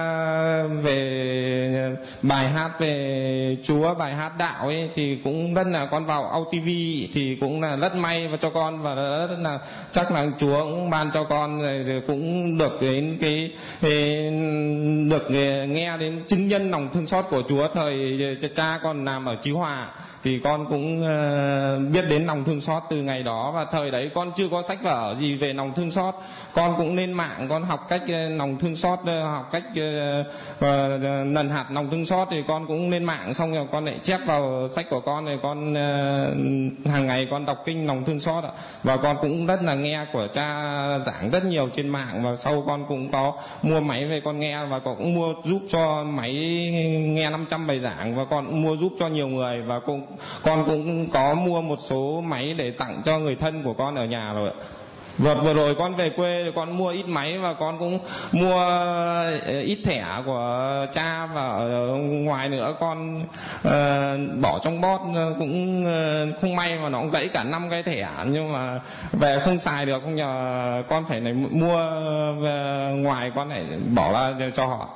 về bài hát về Chúa, bài hát đạo ấy, thì cũng rất là con vào Au ti vi thì cũng là rất may và cho con, và rất là chắc là Chúa cũng ban cho con rồi, rồi cũng được đến cái, cái được nghe đến chứng nhân lòng thương xót của Chúa. Thời cha con làm ở Chí Hòa thì con cũng uh, biết đến lòng thương xót từ ngày đó, và thời đấy con chưa có sách vở gì về lòng thương lòng thương xót. Con cũng lên mạng con học cách lòng thương xót, học cách uh, nần hạt lòng thương xót, thì con cũng lên mạng xong rồi con lại chép vào sách của con, rồi con uh, hàng ngày con đọc kinh lòng thương xót ạ. Và con cũng rất là nghe của cha giảng rất nhiều trên mạng, và sau con cũng có mua máy về con nghe, và con cũng mua giúp cho máy nghe năm trăm bài giảng, và con cũng mua giúp cho nhiều người, và con, con cũng có mua một số máy để tặng cho người thân của con ở nhà rồi ạ. Vừa, vừa rồi con về quê thì con mua ít máy, và con cũng mua ít thẻ của cha, và ở ngoài nữa con uh, bỏ trong bót cũng uh, không may mà nó cũng gãy cả năm cái thẻ, nhưng mà về không xài được, không nhờ con phải này mua về ngoài, con phải bỏ ra cho họ.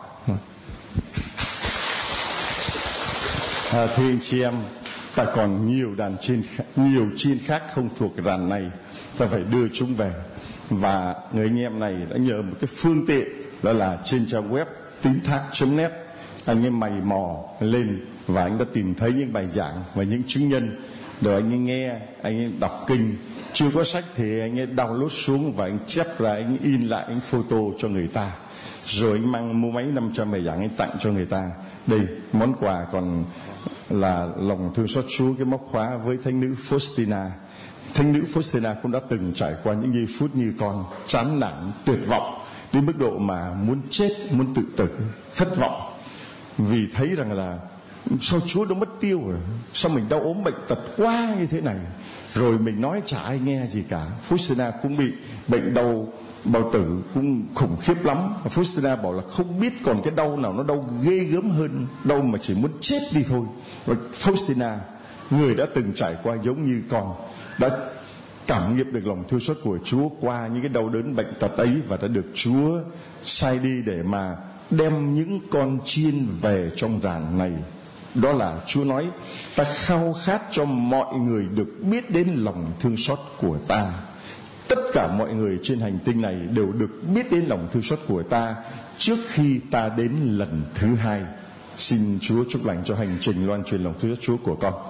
À, thưa anh chị em, ta còn nhiều đàn chiên, nhiều chiên khác không thuộc đàn này, ta phải đưa chúng về. Và người anh em này đã nhờ một cái phương tiện, đó là trên trang web tín thác chấm net. Anh ấy mày mò lên và anh đã tìm thấy những bài giảng và những chứng nhân, rồi anh ấy nghe, anh ấy đọc kinh. Chưa có sách thì anh ấy download xuống và anh chép ra, anh in lại, anh photo cho người ta, rồi anh mang mua máy năm trăm bài giảng anh tặng cho người ta. Đây, món quà còn là lòng thương xót Chúa, cái móc khóa với thánh nữ Faustina. Thánh nữ Faustina cũng đã từng trải qua những giây phút như con, chán nản, tuyệt vọng đến mức độ mà muốn chết, muốn tự tử, thất vọng vì thấy rằng là sao Chúa đã mất tiêu rồi, sao mình đau ốm bệnh tật quá như thế này, rồi mình nói chả ai nghe gì cả. Faustina cũng bị bệnh đau bao tử cũng khủng khiếp lắm. Faustina bảo là không biết còn cái đau nào nó đau ghê gớm hơn đau mà chỉ muốn chết đi thôi. Và Faustina, người đã từng trải qua giống như con, đã cảm nghiệm được lòng thương xót của Chúa qua những cái đau đớn bệnh tật ấy, và đã được Chúa sai đi để mà đem những con chiên về trong đàn này. Đó là Chúa nói, ta khao khát cho mọi người được biết đến lòng thương xót của ta. Tất cả mọi người trên hành tinh này đều được biết đến lòng thương xót của ta trước khi ta đến lần thứ hai. Xin Chúa chúc lành cho hành trình loan truyền lòng thương xót Chúa của con.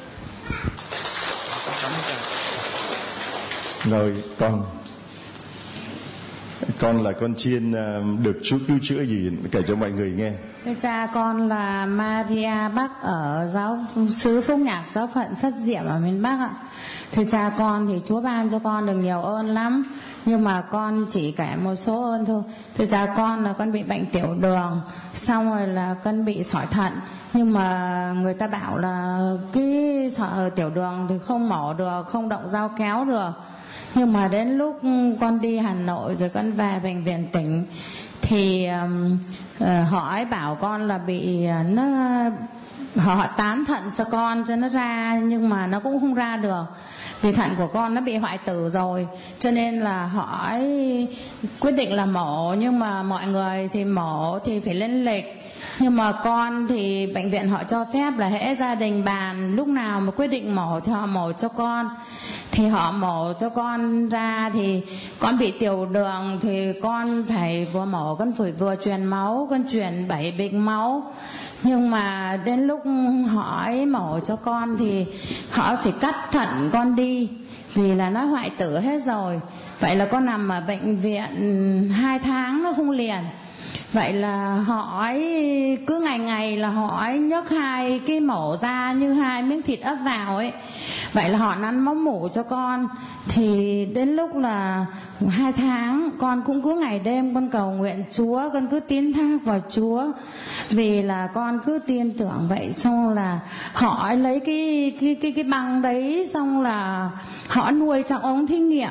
Rồi con Con là con chiên được Chúa cứu chữa gì, kể cho mọi người nghe. Thưa cha, con là Maria Bắc ở giáo xứ Phúc Nhạc, giáo phận Phất Diệm ở miền Bắc ạ. Thưa cha, con thì Chúa ban cho con được nhiều ơn lắm, nhưng mà con chỉ kể một số ơn thôi. Thưa cha, con là con bị bệnh tiểu đường, xong rồi là con bị sỏi thận, nhưng mà người ta bảo là cái sỏi tiểu đường thì không mổ được, không động dao kéo được. Nhưng mà đến lúc con đi Hà Nội rồi con về bệnh viện tỉnh thì um, uh, họ ấy bảo con là bị uh, nó họ, họ tán thận cho con cho nó ra, nhưng mà nó cũng không ra được vì thận của con nó bị hoại tử rồi, cho nên là họ ấy quyết định là mổ. Nhưng mà mọi người thì mổ thì phải lên lịch, nhưng mà con thì bệnh viện họ cho phép là hễ gia đình bàn lúc nào mà quyết định mổ thì họ mổ cho con. Thì họ mổ cho con ra thì con bị tiểu đường, thì con phải vừa mổ con phải vừa truyền máu, con truyền bảy bịch máu. Nhưng mà đến lúc họ ấy mổ cho con thì họ phải cắt thận con đi vì là nó hoại tử hết rồi. Vậy là con nằm ở bệnh viện hai tháng nó không liền. Vậy là họ ấy cứ ngày ngày là họ ấy nhấc hai cái mổ ra như hai miếng thịt ấp vào ấy. Vậy là họ nắn máu mủ cho con. Thì đến lúc là hai tháng con cũng cứ ngày đêm con cầu nguyện Chúa, con cứ tín thác vào Chúa, vì là con cứ tin tưởng vậy. Xong là họ ấy lấy cái cái cái cái băng đấy, xong là họ nuôi trong ống thí nghiệm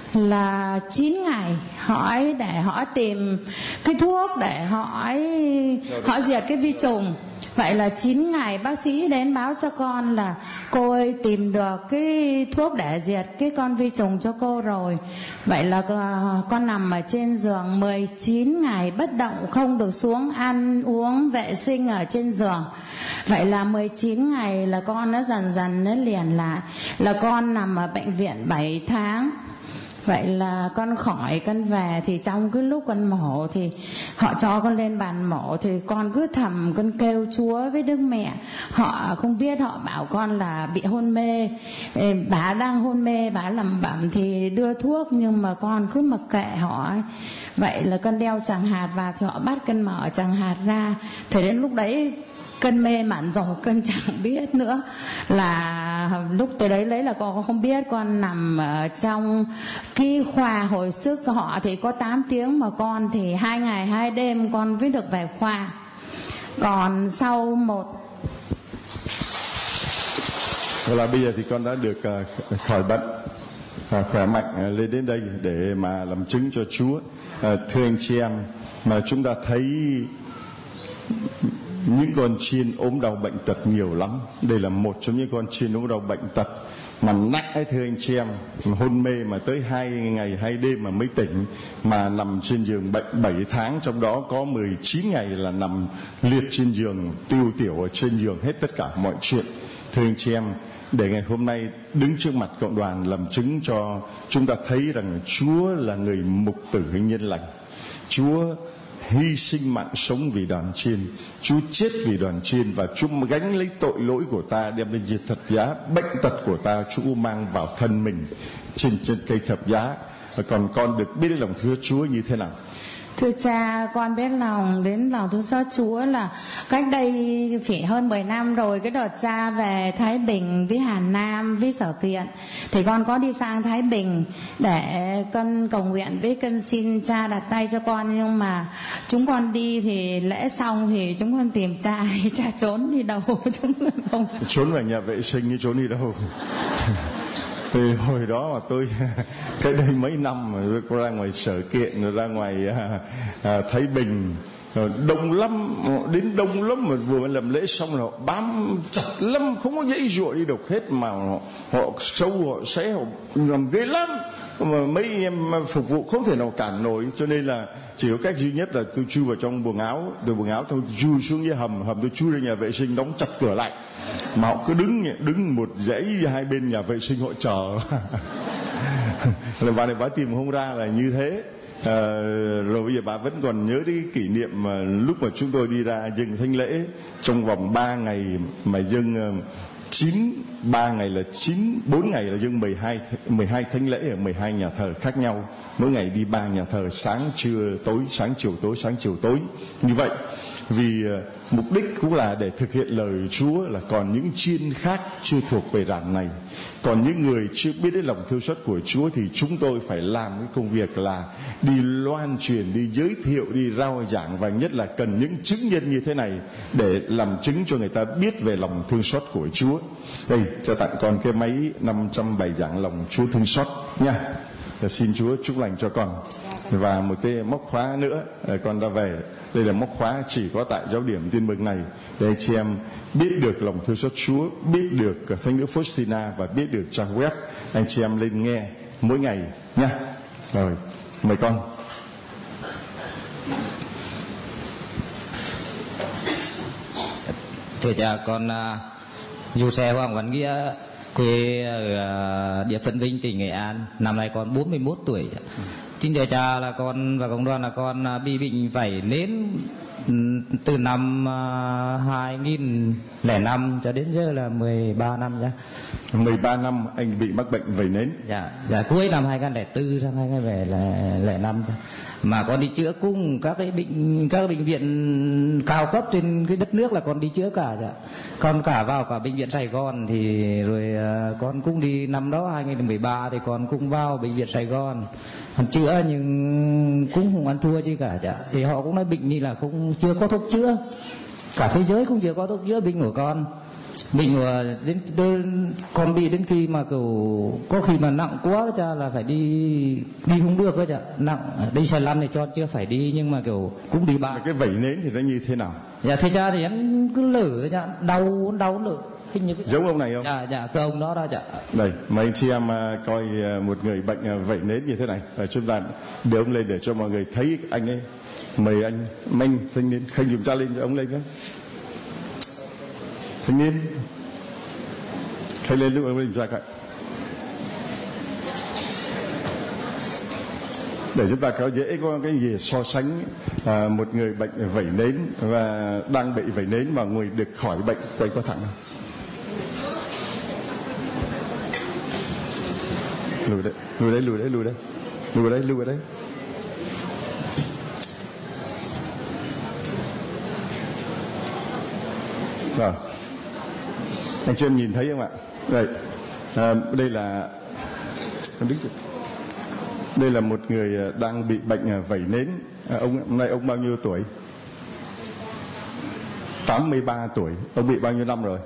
là chín ngày, họ ấy để họ tìm cái thuốc để họ ấy họ diệt cái vi trùng. Vậy là chín ngày bác sĩ đến báo cho con là cô ơi tìm được cái thuốc để diệt cái con vi trùng cho cô rồi. Vậy là con nằm ở trên giường mười chín ngày bất động, không được xuống ăn uống vệ sinh ở trên giường. Vậy là mười chín ngày là con nó dần dần nó liền lại, là con nằm ở bệnh viện bảy tháng. Vậy là con khỏi con về, thì trong cái lúc con mổ thì họ cho con lên bàn mổ, thì con cứ thầm con kêu Chúa với Đức Mẹ. Họ không biết, họ bảo con là bị hôn mê, bà đang hôn mê, bà lẩm bẩm thì đưa thuốc, nhưng mà con cứ mặc kệ họ. Vậy là con đeo tràng hạt vào thì họ bắt con mở tràng hạt ra. Thì đến lúc đấy cơn mê mẩn rồi, cơn chẳng biết nữa. Là lúc tới đấy lấy là con không biết, con nằm ở trong cái khoa hồi sức họ thì có tám tiếng, mà con thì hai ngày hai đêm con mới được về khoa. Còn sau một là bây giờ thì con đã được uh, khỏi bệnh, uh, khỏe mạnh uh, lên đến đây để mà làm chứng cho Chúa. Uh, thưa anh chị em, mà chúng ta thấy những con chiên ốm đau bệnh tật nhiều lắm. Đây là một trong những con chiên ốm đau bệnh tật mà nặng ấy, thưa anh chị em, hôn mê mà tới hai ngày hai đêm mà mới tỉnh, mà nằm trên giường bệnh bảy tháng, trong đó có mười chín ngày là nằm liệt trên giường, tiêu tiểu ở trên giường, hết tất cả mọi chuyện. Thưa anh chị em, để ngày hôm nay đứng trước mặt cộng đoàn làm chứng cho chúng ta thấy rằng Chúa là người mục tử nhân lành. Chúa hy sinh mạng sống vì đoàn chiên, Chúa chết vì đoàn chiên, và Chúa gánh lấy tội lỗi của ta, đem lên trên thập giá. Bệnh tật của ta Chúa mang vào thân mình trên trên cây thập giá. Và còn con được biết lòng thương Chúa như thế nào? Thưa cha, con biết lòng đến lòng thương xót Chúa là cách đây phải hơn mười năm rồi. Cái đợt cha về Thái Bình với Hà Nam với Sở Kiện thì con có đi sang Thái Bình để con cầu nguyện với con xin cha đặt tay cho con. Nhưng mà chúng con đi thì lễ xong thì chúng con tìm cha, thì cha trốn đi đâu chúng con không. Trốn vào nhà vệ sinh như trốn đi đâu. Thì hồi đó mà tôi cái đây mấy năm mà tôi có ra ngoài Sở Kiện, rồi ra ngoài à, à, Thái Bình, rồi đông lắm, đến đông lắm, mà vừa mới làm lễ xong rồi họ bám chặt lắm, không có dãy dụa đi được hết, mà họ, họ sâu, họ xé, họ làm ghê lắm, mà mấy em phục vụ không thể nào cản nổi. Cho nên là chỉ có cách duy nhất là tôi chui vào trong buồng áo, từ buồng áo tôi chui xuống dưới hầm, hầm tôi chui ra nhà vệ sinh, đóng chặt cửa lại, mà họ cứ đứng đứng một dãy hai bên nhà vệ sinh họ chờ. Là bà này bà tìm không ra là như thế. À, rồi bây giờ bà vẫn còn nhớ đi kỷ niệm mà lúc mà chúng tôi đi ra dâng thánh lễ trong vòng ba ngày mà dâng chín ba ngày là chín bốn ngày là dâng mười hai mười hai thánh lễ ở mười hai nhà thờ khác nhau, mỗi ngày đi ba nhà thờ, sáng trưa tối, sáng chiều tối, sáng chiều tối như vậy. Vì uh, mục đích cũng là để thực hiện lời Chúa là còn những chiên khác chưa thuộc về đàn này, còn những người chưa biết đến lòng thương xót của Chúa thì chúng tôi phải làm cái công việc là đi loan truyền, đi giới thiệu, đi rao giảng, và nhất là cần những chứng nhân như thế này để làm chứng cho người ta biết về lòng thương xót của Chúa. Đây, cho tặng con cái máy năm trăm bài giảng lòng Chúa thương xót nha. Xin Chúa chúc lành cho con. Và một cái móc khóa nữa, con đã về. Đây là móc khóa chỉ có tại giáo điểm Tin Mừng này, để anh chị em biết được lòng thương xót Chúa, biết được Thánh nữ Faustina và biết được trang web. Anh chị em lên nghe mỗi ngày nha. Rồi, mời con. Thưa cha, con uh, Du Xe Hoàng Văn Nghĩa, quê uh, địa phận Vinh, tỉnh Nghệ An. Năm nay con bốn mươi mốt tuổi. Xin thưa cha là con và cộng đoàn là con bị bệnh vẩy nến từ năm hai nghìn lẻ năm cho đến giờ là mười ba năm nha. mười ba năm anh bị mắc bệnh vẩy nến. Dạ, dạ cuối năm hai nghìn lẻ bốn sang hai nghìn lẻ năm. Mà con đi chữa cùng các cái bệnh các cái bệnh viện cao cấp trên cái đất nước là con đi chữa cả. Dạ. Con cả vào cả bệnh viện Sài Gòn thì rồi con cũng đi năm đó hai nghìn mười ba thì con cũng vào bệnh viện Sài Gòn. Con chữa nhưng cũng không ăn thua chứ cả. Dạ. Thì họ cũng nói bệnh như là không chưa có thuốc chữa. Cả thế giới không chưa có thuốc chữa bệnh của con. Bệnh của đến tôi, con bị đến khi mà kiểu có khi mà nặng quá cha là phải đi đi không được đó chả, nặng đi xe lăn thì cho chưa phải đi, nhưng mà kiểu cũng đi ba. Cái vẩy nến thì nó như thế nào? Dạ thưa cha thì em cứ lử chả, đau đau lử hình như cái... giống ông này không? Dạ dạ cái ông đó đó chả. Đây mấy anh chị em uh, coi uh, một người bệnh uh, vẩy nến như thế này, và chúng ta để ông lên để cho mọi người thấy anh ấy. Mời anh Minh thanh niên khanh dùng cha lên cho ông lên cái thanh niên khanh lên lúc ông lên ra cạnh. để chúng ta có dễ có cái gì so sánh à, một người bệnh vẩy nến và đang bị vẩy nến và người được khỏi bệnh. Quay qua thẳng lùi đấy, lùi đấy, lùi đấy, lùi đấy, lùi đấy, lùi đấy. Rồi, anh chị em nhìn thấy không ạ? Đây, à, đây là em đứng đây là một người đang bị bệnh vẩy nến. À, ông hôm nay ông bao nhiêu tuổi? tám mươi ba tuổi. Ông bị bao nhiêu năm rồi?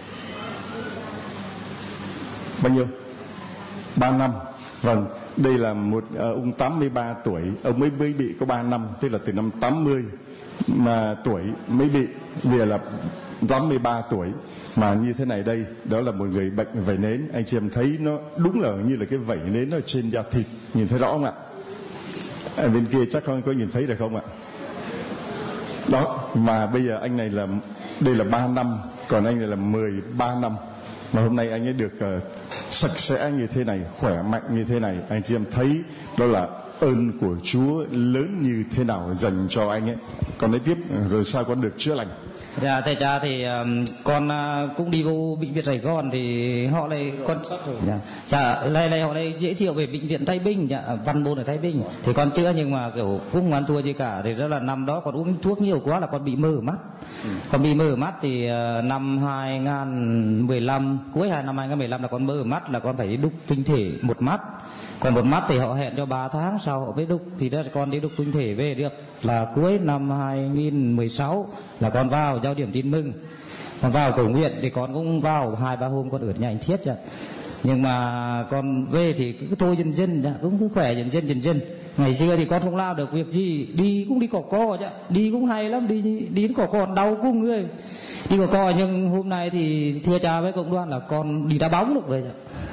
Bao nhiêu? ba năm. Vâng, đây là một uh, ông tám mươi ba tuổi, ông mới mới bị có ba năm, tức là từ năm tám mươi mà tuổi mới bị, vì là tám mươi ba tuổi mà như thế này đây. Đó là một người bệnh vẩy nến. Anh chị em thấy nó đúng là như là cái vẩy nến ở trên da thịt, nhìn thấy rõ không ạ? Ở bên kia chắc không có nhìn thấy được không ạ? Đó, mà bây giờ anh này là đây là ba năm, còn anh này là mười ba năm, mà hôm nay anh ấy được uh, sạch sẽ như thế này, khỏe mạnh như thế này. Anh chị em thấy đó là ơn của Chúa lớn như thế nào dành cho anh ấy. Còn nói tiếp, rồi sao con được chữa lành? Dạ thầy cha, thì um, con uh, cũng đi vô bệnh viện Sài Gòn thì họ lại con dạ, dạ lại lại họ lại giới thiệu về bệnh viện Thái Bình, dạ, Văn Môn ở Thái Bình thì con chữa, nhưng mà kiểu cũng ăn thua gì cả. Thì rất là năm đó con uống thuốc nhiều quá là con bị mờ mắt. Ừ. Con bị mờ mắt thì uh, năm hai không một lăm, cuối năm hai không một lăm là con mờ mắt, là con phải đúc tinh thể một mắt. Còn một mắt thì họ hẹn cho ba tháng sau họ mới đúc, thì đó con đi đúc tinh thể về được là cuối năm hai không một sáu là con vào giao điểm tin mừng. Còn vào cầu nguyện thì con cũng vào hai ba hôm con ở nhà anh Thiết chứ. Nhưng mà con về thì cứ thôi dần dần, cũng cứ khỏe dần dần dần dần. Ngày xưa thì con không làm được việc gì, đi cũng đi cỏ co chứ, đi cũng hay lắm, đi đi cỏ co đau cung người, đi cỏ co. Nhưng hôm nay thì thưa cha với cộng đoàn là con đi đá bóng được rồi chứ.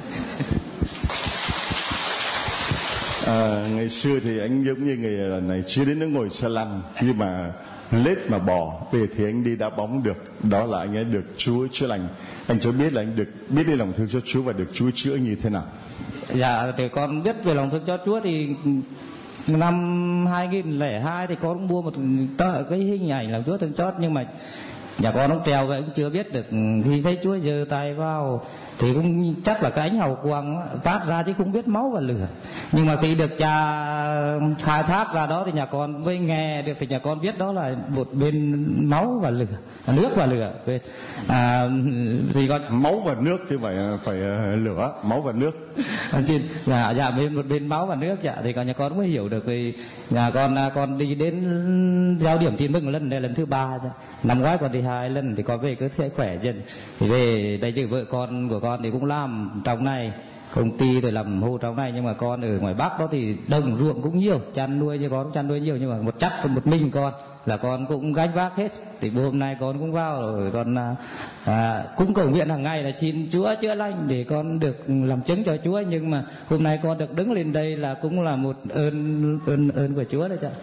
À, ngày xưa thì anh giống như người này chưa đến nó ngồi xe lăn, nhưng mà lết mà bò, bây giờ thì anh đi đá bóng được. Đó là anh ấy được Chúa chữa lành. Anh cho biết là anh được biết đến lòng thương cho Chúa và được Chúa chữa như thế nào? Dạ thì con biết về lòng thương cho Chúa thì năm hai không không hai thì con cũng mua một cái hình ảnh lòng Chúa thương xót, nhưng mà nhà con ông trèo vậy cũng chưa biết được. Khi thấy Chúa giơ tay vào thì cũng chắc là cái ánh hào quang phát ra chứ không biết máu và lửa. Nhưng mà khi được cha khai thác ra đó thì nhà con mới nghe được, thì nhà con biết đó là một bên máu và lửa, nước và lửa. À, thì con máu và nước chứ phải phải lửa, máu và nước. Xin dạ dạ bên một bên máu và nước. Dạ thì cả nhà con mới hiểu được. Vì nhà con con đi đến giao điểm tin mừng lần này lần thứ ba, năm ngoái còn đi hai lần, thì con về cứ sẽ khỏe dần. Thì về đây chứ vợ con của con thì cũng làm trong này, công ty rồi làm hô trong này. Nhưng mà con ở ngoài Bắc đó thì đồng ruộng cũng nhiều, chăn nuôi chứ con cũng chăn nuôi nhiều, nhưng mà một chắc một mình con là con cũng gánh vác hết. Thì hôm nay con cũng vào rồi con à, cũng cầu nguyện hàng ngày là xin Chúa chữa lành để con được làm chứng cho Chúa. Nhưng mà hôm nay con được đứng lên đây là cũng là một ơn ơn ơn của Chúa đấy chứ.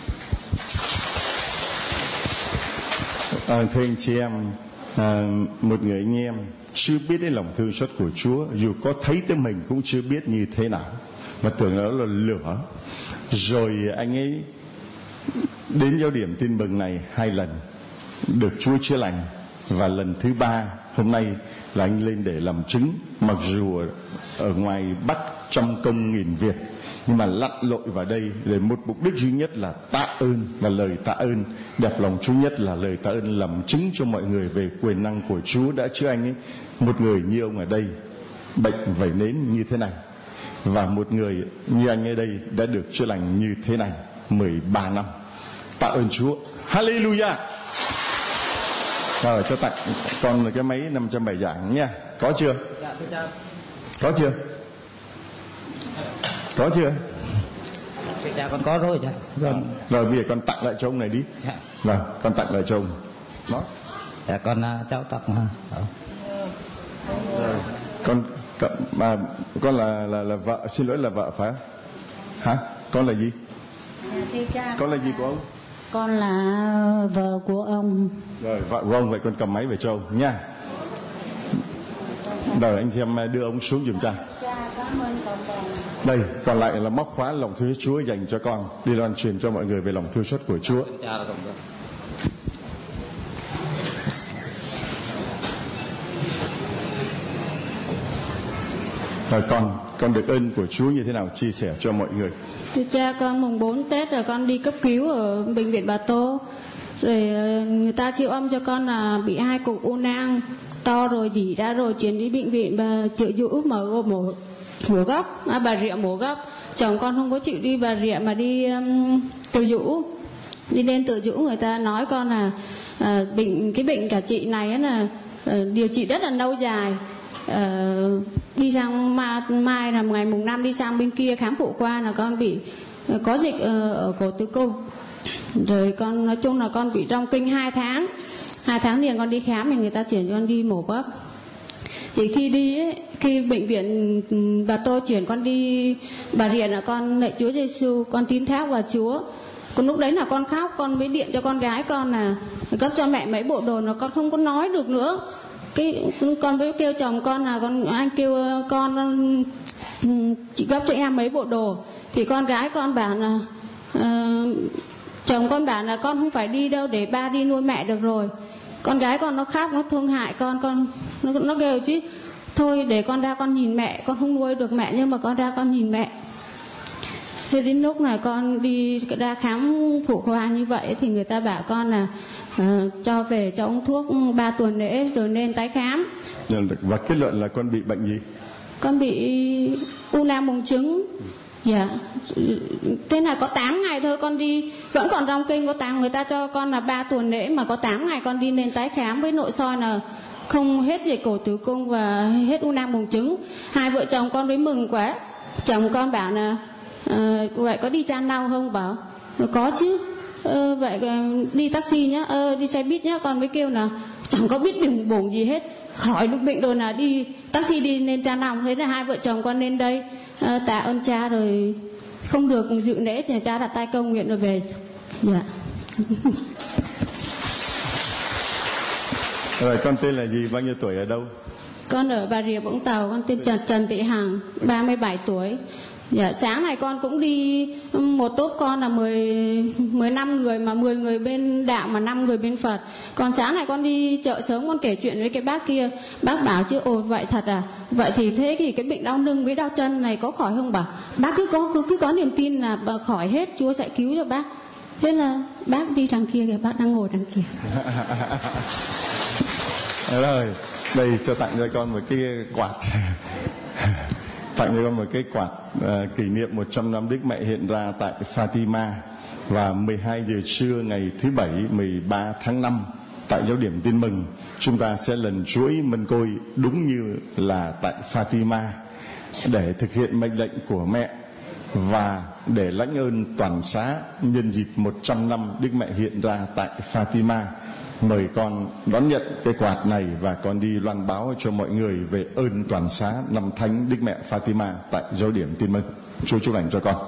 À, thưa anh chị em, à, một người anh em chưa biết đến lòng thương xót của Chúa, dù có thấy tới mình cũng chưa biết như thế nào, và tưởng đó là lửa. Rồi anh ấy đến giao điểm tin mừng này hai lần, được Chúa chữa lành, và lần thứ ba hôm nay là anh lên để làm chứng. Mặc dù ở ngoài Bắc trăm công nghìn việc, nhưng mà lặn lội vào đây để một mục đích duy nhất là tạ ơn, và lời tạ ơn đẹp lòng Chúa nhất là lời tạ ơn, làm chứng cho mọi người về quyền năng của Chúa đã chữa anh ấy. Một người như ông ở đây bệnh vẩy nến như thế này, và một người như anh ở đây đã được chữa lành như thế này mười ba năm. Tạ ơn Chúa, Hallelujah. Rồi cho tặng con cái máy năm trăm bài giảng nha. Có chưa? Có chưa? Có chưa? Dạ con có rồi. Dạ. Rồi. Rồi bây giờ con tặng lại cho ông này đi. Dạ. Rồi con tặng lại cho ông. Đó. Dạ con uh, cháu tặng ha. Rồi. Con mà con là là là vợ, xin lỗi là vợ phải không? Hả? Con là gì? Cha, con là gì của ông? Con là vợ của ông. Rồi vợ của ông, vậy con cầm máy về cho ông nha. Rồi anh xem đưa ông xuống giùm cha. Cha cảm ơn cộng đồng. Đây, còn lại là móc khóa lòng thương Chúa dành cho con, đi loan truyền cho mọi người về lòng thương xót của Chúa. Rồi con, con được ơn của Chúa như thế nào, chia sẻ cho mọi người. Thưa cha, con mùng bốn Tết rồi con đi cấp cứu ở bệnh viện Bà Tô. Rồi người ta siêu âm cho con là bị hai cục u nang to rồi, dỉ ra rồi, chuyển đi bệnh viện Bà Triệu Dũ mở mổ mổ gốc, à, Bà Rịa mổ gốc. Chồng con không có chịu đi Bà Rịa mà đi um, Từ Dũ. Đi lên Từ Dũ người ta nói con là à, bệnh cái bệnh cả chị này là à, điều trị rất là lâu dài. À, đi sang mai, mai là ngày mùng năm đi sang bên kia khám phụ khoa là con bị uh, có dịch uh, ở cổ tử cung. Rồi con nói chung là con bị rong kinh hai tháng hai tháng liền con đi khám thì người ta chuyển con đi mổ bắp. Thì khi đi ấy, khi bệnh viện Bà Tô chuyển con đi Bà Rịa là con lạy Chúa Giêsu, con tin thác vào Chúa. Còn lúc đấy là con khóc, con mới điện cho con gái con là cấp cho mẹ mấy bộ đồ, là con không có nói được nữa. Cái con mới kêu chồng con là con anh kêu con chị gấp cho em mấy bộ đồ. Thì con gái con bảo là uh, chồng con bảo là con không phải đi đâu, để ba đi nuôi mẹ được rồi. Con gái con nó khóc, nó thương hại con, con nó, nó kêu chứ thôi để con ra con nhìn mẹ, con không nuôi được mẹ nhưng mà con ra con nhìn mẹ. Thế đến lúc này con đi ra khám phụ khoa như vậy thì người ta bảo con là uh, cho về cho uống thuốc ba tuần lễ rồi nên tái khám. Và kết luận là con bị bệnh gì? Con bị u nang buồng trứng. Dạ. Thế là có tám ngày thôi con đi vẫn còn rong kinh, có tám người ta cho con là ba tuần lễ mà có tám ngày con đi nên tái khám với nội soi là không hết dịch cổ tử cung và hết u nang buồng trứng. Hai vợ chồng con mới mừng quá. Chồng con bảo là à, vậy có đi chăn đau không? Bảo có chứ. À, vậy đi taxi nhá, à, đi xe buýt nhá. Con mới kêu là chẳng có biết đường bổng gì hết, khỏi lúc bệnh rồi là đi taxi đi lên Cha Lòng. Thế là hai vợ chồng con lên đây à, tạ ơn cha, rồi không được dự lễ thì cha đặt tay cầu nguyện rồi về. Dạ. Rồi con tên là gì, bao nhiêu tuổi, ở đâu? Con ở Bà Rịa Vũng Tàu, con tên Trần, Trần Thị Hằng, ba mươi bảy tuổi. Dạ, sáng này con cũng đi một tốp con là mười, mười lăm người mà mười người bên đạo mà năm người bên Phật. Còn sáng này con đi chợ sớm con kể chuyện với cái bác kia, bác bảo chứ ồ vậy thật à? Vậy thì thế thì cái bệnh đau lưng với đau chân này có khỏi không? Bảo bác cứ có cứ, cứ có niềm tin là bà khỏi hết, Chúa sẽ cứu cho bác. Thế là bác đi đằng kia kìa, bác đang ngồi đằng kia. Rồi, đây cho tặng cho con một cái quạt. Tặng cho con một cái quạt uh, kỷ niệm một trăm năm Đức Mẹ hiện ra tại Fatima. Và mười hai giờ trưa ngày thứ Bảy mười ba tháng năm tại giáo điểm Tin Mừng, chúng ta sẽ lần chuỗi mân côi đúng như là tại Fatima để thực hiện mệnh lệnh của mẹ và để lãnh ơn toàn xá nhân dịp một trăm năm Đức Mẹ hiện ra tại Fatima. Mời con đón nhận cái quạt này và con đi loan báo cho mọi người về ơn toàn xá năm thánh Đức Mẹ Fatima tại giáo điểm Tin Mừng. Chúa chúc lành cho con.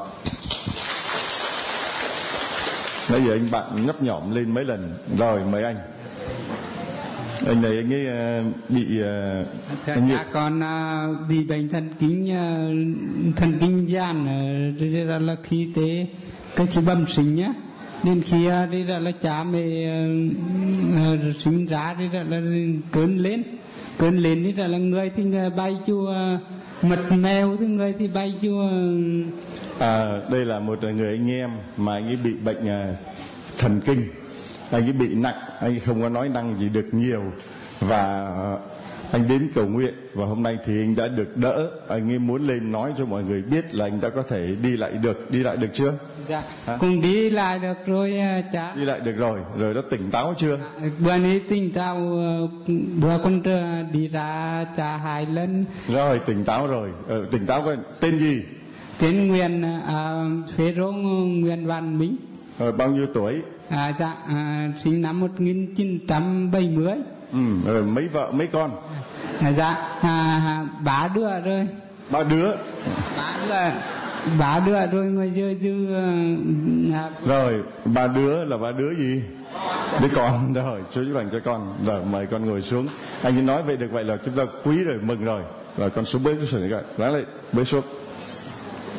Nãy giờ anh bạn nhấp nhỏm lên mấy lần rồi, mời anh. Anh này anh ấy uh, bị uh, Dạ, dạ con uh, bị bệnh thần kinh uh, thần kinh giãn, uh, ra là khí tế cái khí bẩm sinh nhá. Đến khi uh, đi ra là cha mẹ uh, uh, sinh ra đi ra là cơn lên cơn lên đi ra là người thì người bay chua uh, mật mèo, thì người thì bay chua uh... à, đây là một người anh em mà anh ấy bị bệnh uh, thần kinh. Anh ấy bị nặng, anh ấy không có nói năng gì được nhiều và anh đến cầu nguyện và hôm nay thì anh đã được đỡ. Anh ấy muốn lên nói cho mọi người biết là anh đã có thể đi lại được. Đi lại được chưa? Dạ, hả? Cũng đi lại được rồi cha. Đi lại được rồi, rồi đã tỉnh táo chưa? Bữa nay tỉnh táo, bữa con đi ra cha hai lần. Rồi, tỉnh táo rồi. Ừ, tỉnh táo coi, tên gì? Tên Nguyên, à, Phê Rô Nguyên Văn Minh. Rồi, bao nhiêu tuổi? À, dạ, à, sinh năm một nghìn chín trăm bảy mươi. Ừ, rồi mấy vợ mấy con? À, dạ, à, ba đứa rồi. Ba đứa? Ba đứa, ba đứa rồi mà giờ dư. À, rồi, ba đứa là ba đứa gì? Đứa con, rồi, Chúa chúc lành cho con. Rồi, mời con ngồi xuống. Anh ấy nói vậy được vậy là chúng ta quý rồi, mừng rồi. Rồi con xuống bếp xuống rồi, lắng lại, bếp xuống.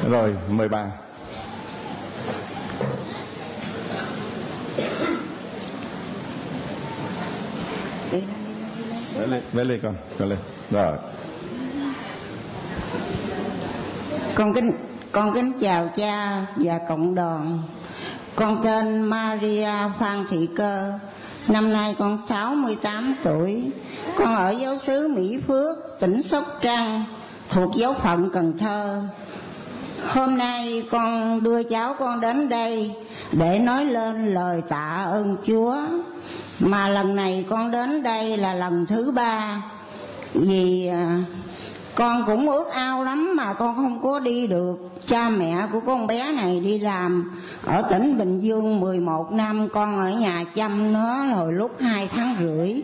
Rồi, mời bà. Vẽ lên, vẽ lên con, con lên. Rồi. Con kính, con kính chào cha và cộng đoàn. Con tên Maria Phan Thị Cơ. Năm nay con sáu mươi tám tuổi. Con ở giáo xứ Mỹ Phước, tỉnh Sóc Trăng, thuộc giáo phận Cần Thơ. Hôm nay con đưa cháu con đến đây để nói lên lời tạ ơn Chúa. Mà lần này con đến đây là lần thứ ba. Vì con cũng ước ao lắm mà con không có đi được. Cha mẹ của con bé này đi làm ở tỉnh Bình Dương mười một năm. Con ở nhà chăm nó hồi lúc hai tháng rưỡi.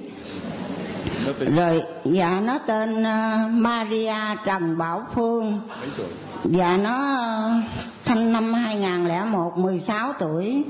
Rồi, dạ nó tên uh, Maria Trần Bảo Phương. Dạ nó sinh năm hai nghìn lẻ một, mười sáu tuổi.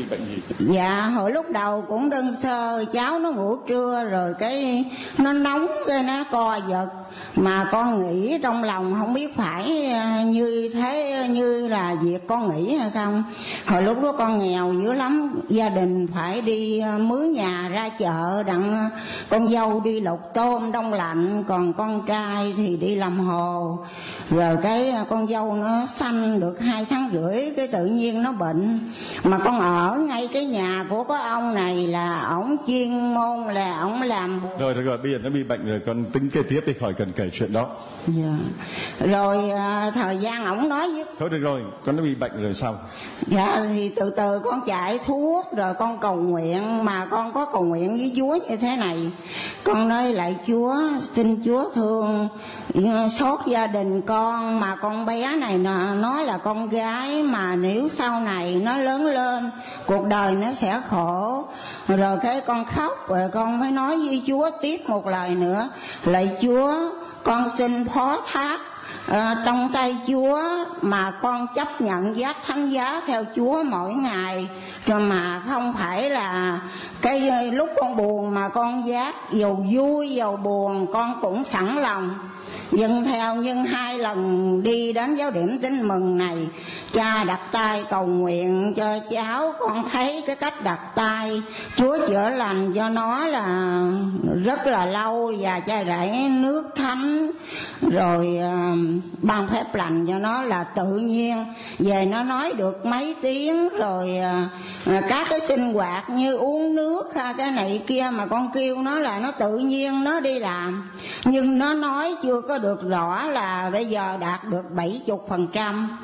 Dạ hồi lúc đầu cũng đơn sơ, cháu nó ngủ trưa rồi cái nó nóng cái nó co giật. Mà con nghĩ trong lòng không biết phải như thế như là việc con nghĩ hay không. Hồi lúc đó con nghèo dữ lắm, gia đình phải đi mướn nhà ra chợ đặng con dâu đi lột tôm đông lạnh, còn con trai thì đi làm hồ. Rồi cái con dâu nó sanh được hai tháng rưỡi cái tự nhiên nó bệnh. Mà con ở ngay cái nhà của có ông này là ổng chuyên môn là ổng làm. Rồi rồi rồi bây giờ nó bị bệnh rồi, con tính kế tiếp đi, khỏi cần kể chuyện đó. Dạ. Rồi à, thời gian ổng nói với thôi được rồi, con nó bị bệnh rồi sao? Dạ thì từ từ con chạy thuốc rồi con cầu nguyện. Mà con có cầu nguyện với Chúa như thế này. Con nói lại Chúa, xin Chúa thương xót gia đình con. Mà con bé này nói là con gái, mà nếu sau này nó lớn lên cuộc đời nó sẽ khổ. Rồi cái con khóc rồi con mới nói với Chúa tiếp một lời nữa. Lạy Chúa, con xin phó thác à, trong tay Chúa, mà con chấp nhận giác thánh giá theo Chúa mỗi ngày. Rồi mà không phải là cái lúc con buồn mà con giác, dầu vui dầu buồn con cũng sẵn lòng dâng theo. Nhưng hai lần đi đến giáo điểm Tin Mừng này, cha đặt tay cầu nguyện cho cháu, con thấy cái cách đặt tay Chúa chữa lành cho nó là rất là lâu. Và cha rải nước thánh rồi uh, ban phép lành cho nó là tự nhiên. Về nó nói được mấy tiếng rồi uh, các cái sinh hoạt như uống nước cái này kia mà con kêu nó là nó tự nhiên nó đi làm. Nhưng nó nói chưa có được rõ là bây giờ đạt được bảy mươi phần trăm.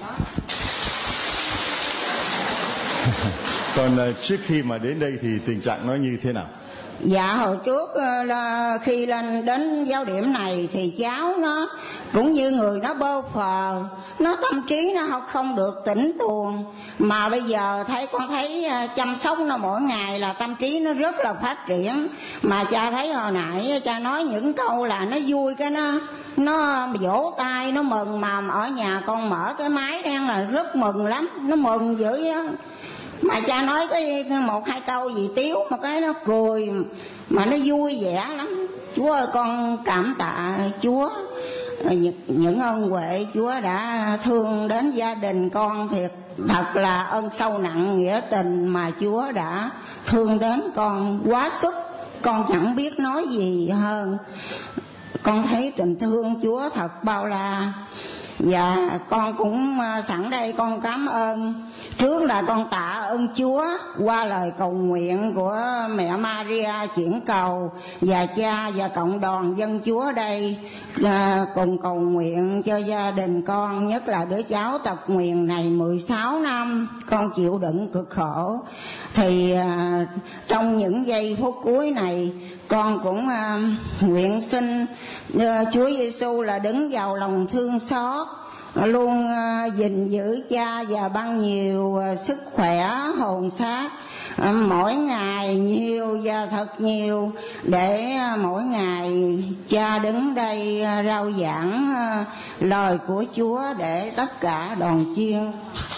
Còn trước khi mà đến đây thì tình trạng nó như thế nào? Dạ hồi trước là khi lên đến giáo điểm này thì cháu nó cũng như người nó bơ phờ, nó tâm trí nó không được tỉnh tuồng. Mà bây giờ thấy con thấy chăm sóc nó mỗi ngày là tâm trí nó rất là phát triển. Mà cha thấy hồi nãy cha nói những câu là nó vui cái nó nó vỗ tay nó mừng. Mà ở nhà con mở cái máy đang là rất mừng lắm, nó mừng dữ á. Mà cha nói cái một hai câu gì tiếu một cái nó cười mà nó vui vẻ lắm. Chúa ơi, con cảm tạ Chúa những ơn huệ Chúa đã thương đến gia đình con. Thiệt thật là ơn sâu nặng nghĩa tình mà Chúa đã thương đến con quá sức. Con chẳng biết nói gì hơn. Con thấy tình thương Chúa thật bao la. Và con cũng sẵn đây con cảm ơn. Trước là con tạ ơn Chúa qua lời cầu nguyện của mẹ Maria chuyển cầu, và cha và cộng đoàn dân Chúa đây à, cùng cầu nguyện cho gia đình con. Nhất là đứa cháu tật nguyền này mười sáu năm con chịu đựng cực khổ. Thì à, trong những giây phút cuối này con cũng à, nguyện xin à, Chúa Giêsu là đứng vào lòng thương xót, luôn uh, gìn giữ cha và ban nhiều uh, sức khỏe hồn xác uh, mỗi ngày nhiều và thật nhiều, để uh, mỗi ngày cha đứng đây uh, rao giảng uh, lời của Chúa để tất cả đoàn chiên.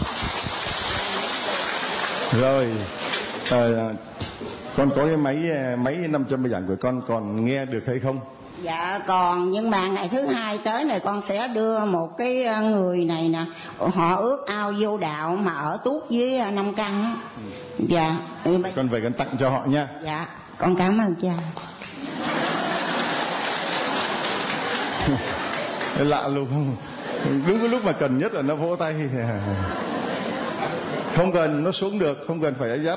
Rồi uh, con có cái máy máy năm trăm bài giảng của con còn nghe được hay không? Dạ còn, nhưng mà ngày thứ hai tới này con sẽ đưa một cái người này nè, họ ước ao vô đạo mà ở tuốt với Năm Căn. Ừ. Dạ. Con về con tặng cho họ nha. Dạ, con cảm ơn cha. Lạ luôn không? Đúng cái lúc mà cần nhất là nó vỗ tay. Không cần nó xuống được, không cần phải ấy dắt.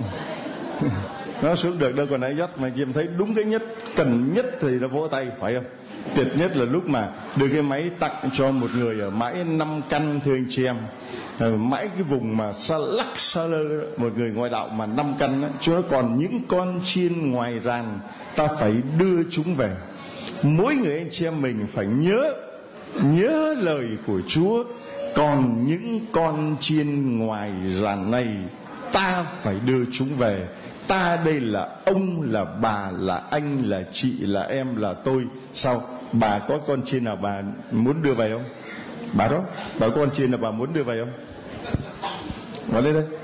Nó xuống được đâu còn ấy dắt, mà chị em thấy đúng cái nhất cần nhất thì nó vỗ tay, phải không? Tuyệt nhất là lúc mà đưa cái máy tặng cho một người ở mãi Năm Căn, thưa anh chị em. Mãi cái vùng mà xa lắc xa lơ đó, một người ngoại đạo mà Năm Căn đó, chứ nó còn những con chiên ngoài ràn, ta phải đưa chúng về. Mỗi người anh chị em mình phải nhớ nhớ lời của Chúa. Còn những con chiên ngoài ràn này ta phải đưa chúng về. Ta đây là ông, là bà, là anh, là chị, là em, là tôi. Sao? Bà có con chiên nào bà muốn đưa về không? Bà đó, bà có con chiên nào bà muốn đưa về không? Bà lên đây.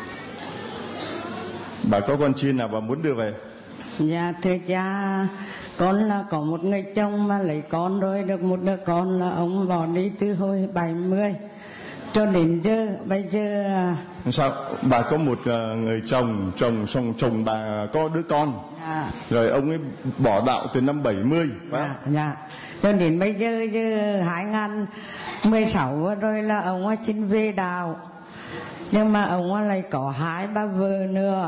Bà có con chiên nào bà muốn đưa về? Dạ thưa cha, con là có một người chồng mà lấy con rồi, được một đứa con là ông bỏ đi từ hồi bảy mươi cho đến giờ. Bây giờ sao bà có một người chồng, chồng xong chồng bà có đứa con. Dạ. Rồi ông ấy bỏ đạo từ năm bảy mươi. Dạ, dạ. Cho đến bây giờ, giờ hai nghìn mười sáu rồi là ông ấy xin về đạo, nhưng mà ông ấy lại có hai ba vợ nữa,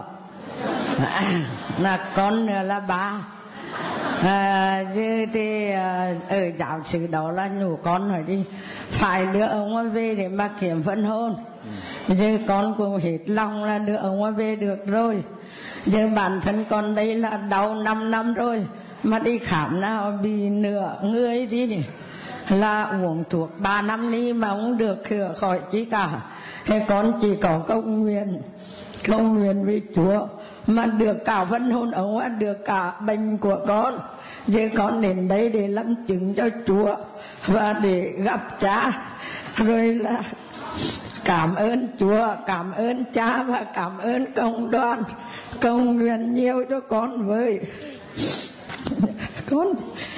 là con nữa là ba. À, chứ thì à, ở giáo sư đó là nhủ con hỏi đi, phải đưa ông ấy về để mà kiểm phân hôn. Ừ. Giờ con cũng hết lòng là đưa ông ấy về được rồi. Giờ bản thân con đây là đau năm năm rồi, mà đi khám nào bị nửa người đi là uống thuốc ba năm đi mà không được chữa khỏi chi cả. Thế con chỉ có công nguyện, công nguyện với Chúa mà được cả phân hôn ông ấy, được cả bệnh của con. Giờ con đến đây để làm chứng cho Chúa và để gặp cha, rồi là cảm ơn Chúa, cảm ơn cha và cảm ơn công đoàn. Công nguyện nhiều cho con với con.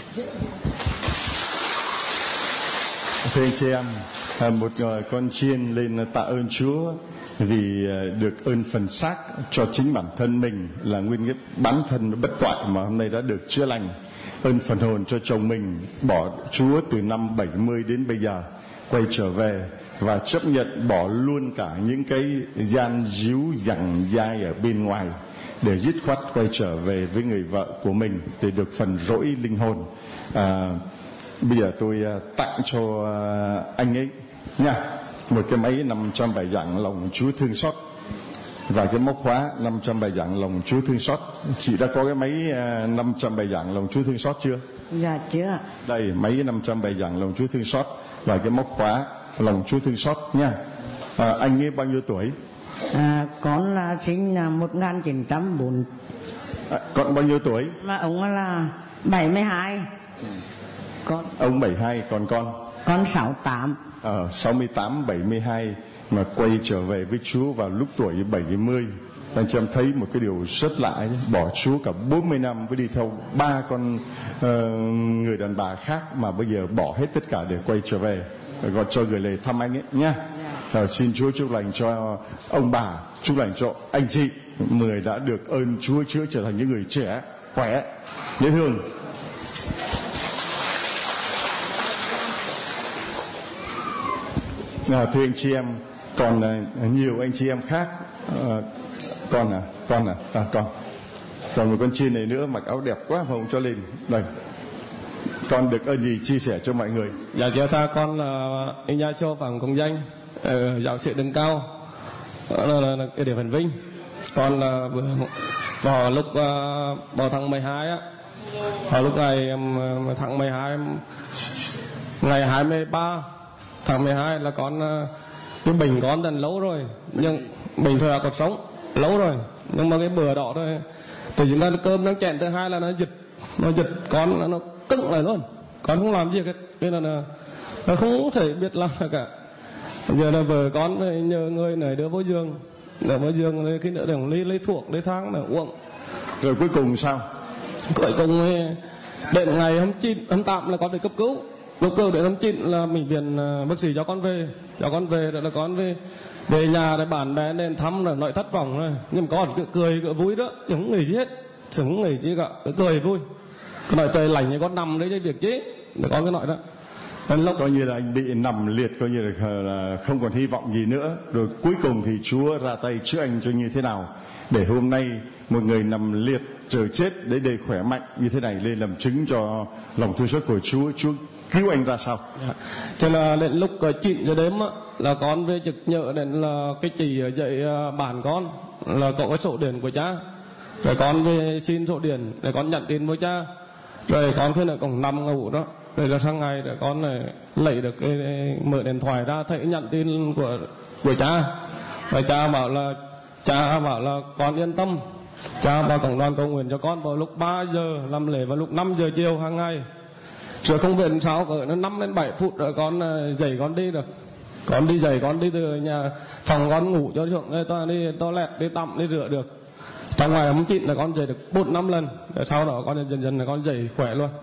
Thưa anh chị em, một con chiên lên tạ ơn Chúa vì được ơn phần xác cho chính bản thân mình là nguyên cái bản thân bất toại mà hôm nay đã được chữa lành. Ơn phần hồn cho chồng mình bỏ Chúa từ năm bảy mươi đến bây giờ, quay trở về và chấp nhận bỏ luôn cả những cái gian díu dằng dai ở bên ngoài để dứt khoát quay trở về với người vợ của mình để được phần rỗi linh hồn. À, bây giờ tôi tặng cho anh ấy nha một cái máy năm trăm bài giảng lòng Chúa thương xót và cái móc khóa năm trăm bài giảng lòng Chúa thương xót. Chị đã có cái máy năm trăm bài giảng lòng Chúa thương xót chưa? Dạ chưa. Đây, máy năm trăm bài giảng lòng Chúa thương xót và cái móc khóa lòng Chúa thương xót nha. À, anh ấy bao nhiêu tuổi? À, con là sinh là một nghìn chín trăm bốn mươi. À, con bao nhiêu tuổi? Mà ông là bảy mươi hai. Ừ. Con ông bảy mươi hai, còn con? Con sáu mươi tám. Ờ, sáu mươi tám, bảy mươi hai mà quay trở về với Chúa vào lúc tuổi bảy mươi. Anh chị em thấy một cái điều rất lạ ấy, bỏ Chúa cả bốn mươi năm với đi theo ba con uh, người đàn bà khác mà bây giờ bỏ hết tất cả để quay trở về. Gọi cho gửi lời thăm anh ấy nha. Rồi, xin Chúa chúc lành cho ông bà, chúc lành cho anh chị, người đã được ơn Chúa chữa trở thành những người trẻ, khỏe, dễ thương. À, thưa anh chị em, còn uh, nhiều anh chị em khác. Uh, con à, con à, à con, còn một con chiên này nữa mặc áo đẹp quá mà không cho lên. Đây, con được ơn gì chia sẻ cho mọi người? Dạ thưa cha, con là anh Gia Châu Phạm Công Danh, ở giáo sĩ Đừng Cao, đó là, là, là cái địa phận Vinh. Con là vào lúc uh, vào tháng mười hai á, vào lúc ngày um, tháng mười hai, ngày hai mươi ba tháng mười hai là con uh, cái bệnh con dần lâu rồi, nhưng bình thường là cuộc sống lâu rồi, nhưng mà cái bữa đó thôi thì chúng ta cơm nó chẹn, thứ hai là nó giật, nó giật con nó, nó cứng lại luôn, con không làm gì hết, nên là, là nó không thể biết làm được cả. Giờ là vợ con nhờ người này đưa vô giường, để vô giường lấy cái nữa để lấy lấy thuốc lấy thang để uống. Rồi cuối cùng sao? Cuối cùng Đến ngày hôm chín, hôm tám là con được cấp cứu. Cấp cứu đến hôm chín là bệnh viện bác sĩ cho con về, cho con về rồi là con về về nhà để bạn bè đến thăm rồi nội thất vọng rồi, nhưng mà con cứ cười cứ vui đó, không nghĩ gì hết, không nghĩ gì cả, cứ cười vui. Con nói trời lạnh như con nằm đấy chứ việc chứ, để con cứ nói đó. Đến lúc coi như là anh bị nằm liệt, coi như là không còn hy vọng gì nữa, rồi cuối cùng thì Chúa ra tay chữa anh cho như thế nào, để hôm nay một người nằm liệt chờ chết đến đây khỏe mạnh như thế này lên làm chứng cho lòng thương xót của Chúa. Chúa cứu anh ra sao? Dạ. Cho là đến lúc chín giờ đêm á, là con về trực nhớ đến là cái chị ở dạy bản con là có cái sổ điện của cha, rồi con về xin sổ điện để con nhận tiền với cha, rồi con khi nào còn nằm ngủ đó, rồi là sang ngày để con này lấy được cái mở điện thoại ra thấy nhận tin của của cha, và cha bảo là cha bảo là con yên tâm, cha bảo cộng đoàn cầu nguyện cho con vào lúc ba giờ làm lễ vào lúc năm giờ chiều hàng ngày, rồi không biết sao cỡ nó năm đến bảy phút rồi con dậy con đi được, con đi dậy con đi từ nhà phòng con ngủ cho xuống tôi đi toilet đi tắm đi rửa được. Trong ngày hôm chín là con dậy được bốn năm lần, rồi sau đó con dần dần là con dậy khỏe luôn.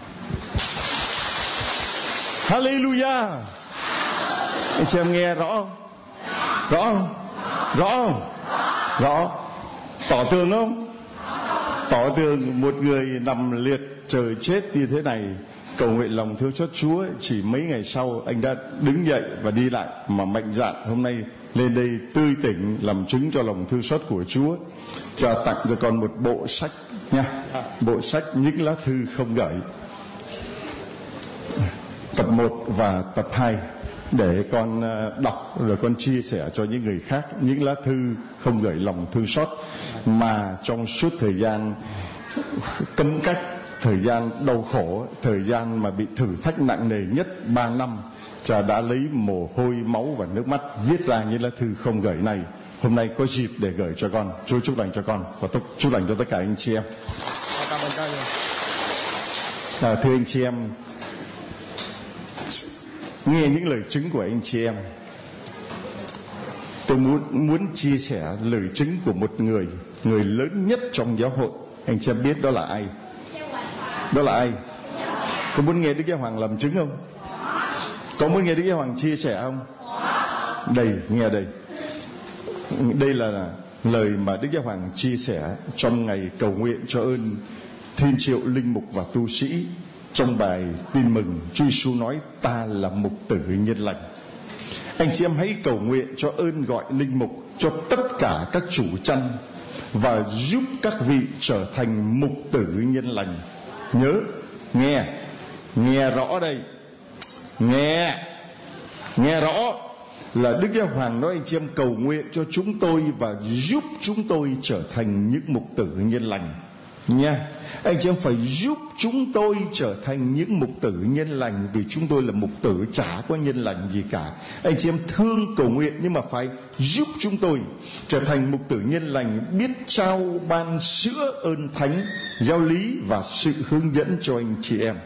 Hallelujah. Anh chị em nghe rõ không? Rõ không? Rõ không? Rõ. Tỏ tường không? Tỏ tường một người nằm liệt trời chết như thế này, cầu nguyện lòng thương xót Chúa, chỉ mấy ngày sau anh đã đứng dậy và đi lại mà mạnh dạn hôm nay lên đây tươi tỉnh làm chứng cho lòng thương xót của Chúa. Cha tặng cho con một bộ sách nha, bộ sách Những Lá Thư Không Gửi, tập một và tập hai, để con đọc rồi con chia sẻ cho những người khác những lá thư không gửi lòng thương xót mà trong suốt thời gian cấm cách, thời gian đau khổ, thời gian mà bị thử thách nặng nề nhất ba năm, cha đã lấy mồ hôi, máu và nước mắt viết ra những lá thư không gửi này. Hôm nay có dịp để gửi cho con. Chúa chúc lành cho con và chúc lành cho tất cả anh chị em. À, thưa anh chị em, nghe những lời chứng của anh chị em, tôi muốn muốn chia sẻ lời chứng của một người người lớn nhất trong giáo hội. Anh chị em biết đó là ai? Đó là ai? Có muốn nghe Đức Giáo Hoàng làm chứng không? Có muốn nghe Đức Giáo Hoàng chia sẻ không? Đây, nghe đây. Đây là lời mà Đức Giáo Hoàng chia sẻ trong ngày cầu nguyện cho ơn thiên triệu linh mục và tu sĩ. Trong bài tin mừng, Chúa Giêsu nói ta là mục tử nhân lành. Anh chị em hãy cầu nguyện cho ơn gọi linh mục cho tất cả các chủ chăn và giúp các vị trở thành mục tử nhân lành. Nhớ, nghe, nghe rõ đây, nghe, nghe rõ là Đức Giáo Hoàng nói anh chị em cầu nguyện cho chúng tôi và giúp chúng tôi trở thành những mục tử nhân lành nha. Anh chị em phải giúp chúng tôi trở thành những mục tử nhân lành, vì chúng tôi là mục tử chả có nhân lành gì cả. Anh chị em thương cầu nguyện nhưng mà phải giúp chúng tôi trở thành mục tử nhân lành, biết trao ban sữa ơn thánh, giáo lý và sự hướng dẫn cho anh chị em.